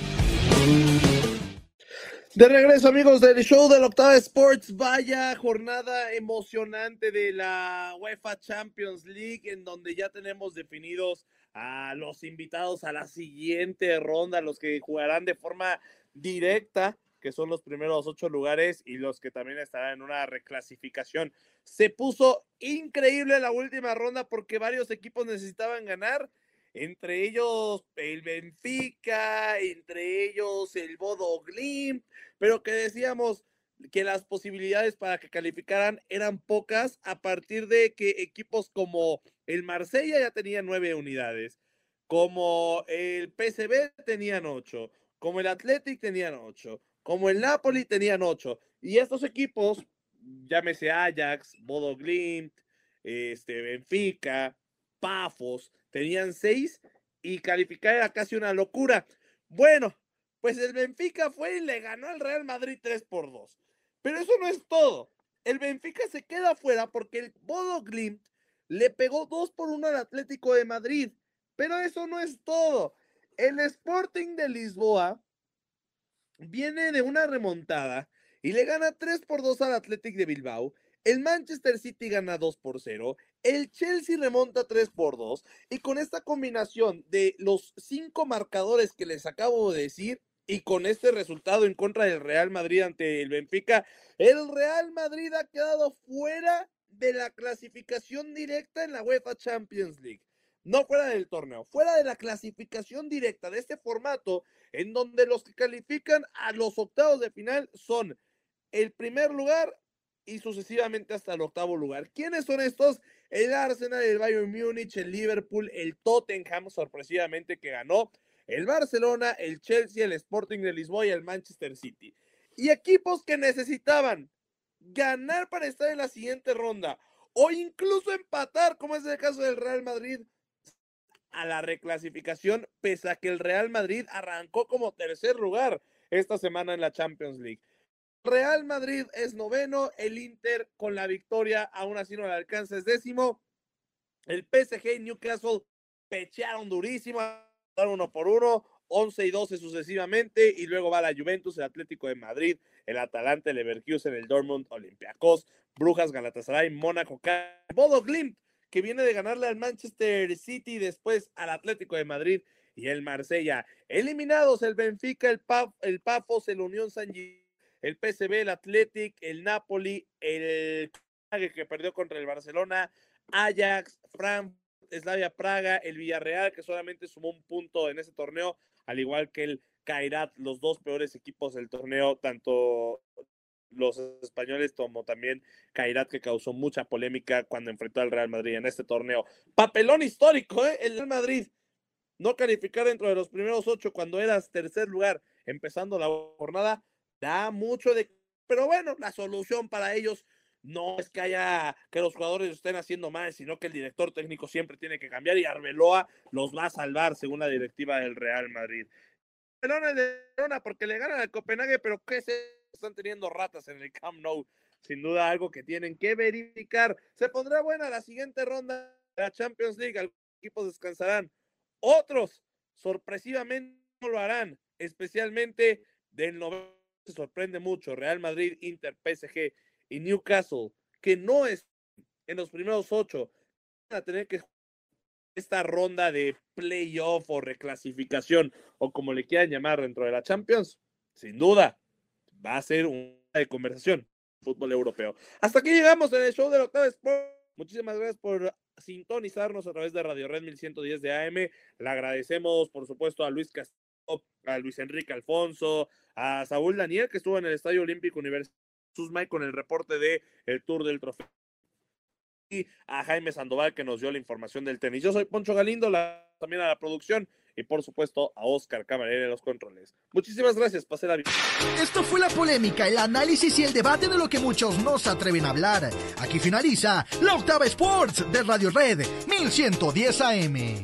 De regreso, amigos del show de la Octava Sports. Vaya jornada emocionante de la UEFA Champions League, en donde ya tenemos definidos a los invitados a la siguiente ronda, los que jugarán de forma directa, que son los primeros ocho lugares, y los que también estarán en una reclasificación. Se puso increíble la última ronda porque varios equipos necesitaban ganar, entre ellos el Benfica, entre ellos el Bodo Glimt, pero que decíamos que las posibilidades para que calificaran eran pocas a partir de que equipos como el Marsella ya tenían nueve unidades, como el P S V tenían ocho, como el Athletic tenían ocho, como el Napoli tenían ocho, y estos equipos, llámese Ajax, Bodo Glimt, este, Benfica, Pafos, tenían seis, y calificar era casi una locura. Bueno, pues el Benfica fue y le ganó al Real Madrid tres por dos. Pero eso no es todo. El Benfica se queda afuera porque el Bodo Glimt le pegó dos por uno al Atlético de Madrid. Pero eso no es todo. El Sporting de Lisboa viene de una remontada y le gana tres por dos al Athletic de Bilbao. El Manchester City gana dos por cero, el Chelsea remonta tres por dos, y con esta combinación de los cinco marcadores que les acabo de decir, y con este resultado en contra del Real Madrid ante el Benfica, el Real Madrid ha quedado fuera de la clasificación directa en la UEFA Champions League. No fuera del torneo, fuera de la clasificación directa de este formato, en donde los que califican a los octavos de final son el primer lugar y sucesivamente hasta el octavo lugar. ¿Quiénes son estos? El Arsenal, el Bayern Múnich, el Liverpool, el Tottenham, sorpresivamente que ganó, el Barcelona, el Chelsea, el Sporting de Lisboa y el Manchester City. Y equipos que necesitaban ganar para estar en la siguiente ronda, o incluso empatar, como es el caso del Real Madrid, a la reclasificación, pese a que el Real Madrid arrancó como tercer lugar esta semana en la Champions League. Real Madrid es noveno, el Inter con la victoria aún así no le alcanza, es décimo, el P S G y Newcastle pechearon durísimo, uno por uno, once y doce sucesivamente, y luego va la Juventus, el Atlético de Madrid, el Atalanta, el Leverkusen, el Dortmund, Olympiacos, Brujas, Galatasaray, Mónaco, Bodo Glimt, que viene de ganarle al Manchester City, después al Atlético de Madrid y el Marsella. Eliminados el Benfica, el, Paf, el Pafos, el Unión Saint-Gilloise, el P S V, el Athletic, el Napoli, el que perdió contra el Barcelona, Ajax, Frankfurt, Slavia Praga, el Villarreal, que solamente sumó un punto en ese torneo, al igual que el Kairat, los dos peores equipos del torneo, tanto los españoles como también Kairat, que causó mucha polémica cuando enfrentó al Real Madrid en este torneo. Papelón histórico, ¿eh? El Real Madrid no calificar dentro de los primeros ocho cuando eras tercer lugar empezando la jornada, da mucho de... Pero bueno, la solución para ellos no es que haya que los jugadores estén haciendo mal, sino que el director técnico siempre tiene que cambiar, y Arbeloa los va a salvar según la directiva del Real Madrid. Barcelona de Barcelona porque le ganan al Copenhague, pero ¿qué se están teniendo ratas en el Camp Nou? Sin duda algo que tienen que verificar. Se pondrá buena la siguiente ronda de la Champions League, algunos equipos descansarán, otros sorpresivamente no lo harán, especialmente del noveno. Se sorprende mucho Real Madrid, Inter, P S G y Newcastle, que no es en los primeros ocho, van a tener que esta ronda de playoff o reclasificación, o como le quieran llamar dentro de la Champions. Sin duda va a ser una de conversación fútbol europeo. Hasta aquí llegamos en el show de la Octava Sport. Muchísimas gracias por sintonizarnos a través de Radio Red mil ciento diez de A M. Le agradecemos, por supuesto, a Luis Castillo, a Luis Enrique Alfonso, a Saúl Daniel, que estuvo en el Estadio Olímpico Universitario Jesús May con el reporte de el Tour del Trofeo, y a Jaime Sandoval, que nos dio la información del tenis. Yo soy Poncho Galindo, la, también a la producción, y por supuesto a Oscar Camarera en los controles. Muchísimas gracias, pasela bien. Esto fue la polémica, el análisis y el debate de lo que muchos no se atreven a hablar. Aquí finaliza la Octava Sports de Radio Red mil ciento diez A M.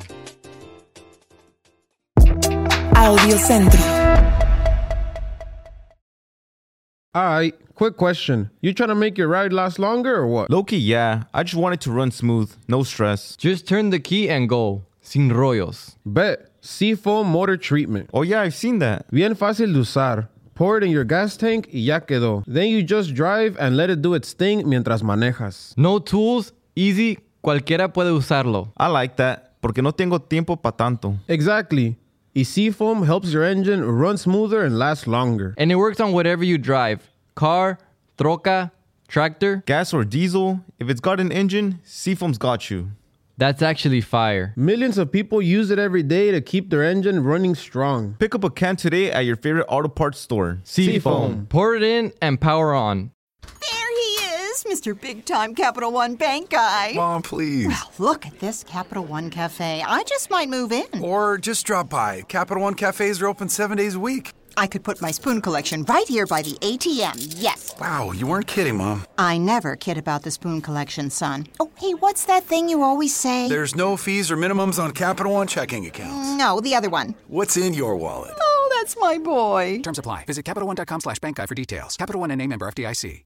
Audio Centro. Alright, quick question. You trying to make your ride last longer or what? Low-key, yeah. I just want it to run smooth. No stress. Just turn the key and go. Sin rollos. Bet. Seafoam Motor Treatment. Oh yeah, I've seen that. Bien fácil de usar. Pour it in your gas tank y ya quedó. Then you just drive and let it do its thing mientras manejas. No tools, easy, cualquiera puede usarlo. I like that, porque no tengo tiempo pa' tanto. Exactly. Y Seafoam helps your engine run smoother and last longer. And it works on whatever you drive. Car, troca, tractor. Gas or diesel, if it's got an engine, Seafoam's got you. That's actually fire. Millions of people use it every day to keep their engine running strong. Pick up a can today at your favorite auto parts store. Seafoam. Pour it in and power on. Mister Big Time Capital One Bank guy. Mom, please. Well, look at this Capital One Cafe. I just might move in. Or just drop by. Capital One cafes are open seven days a week. I could put my spoon collection right here by the A T M. Yes. Wow, you weren't kidding, Mom. I never kid about the spoon collection, son. Oh, hey, what's that thing you always say? There's no fees or minimums on Capital One checking accounts. No, the other one. What's in your wallet? Oh, that's my boy. Terms apply. Visit CapitalOne.com slash bank guide for details. Capital One N A member F D I C.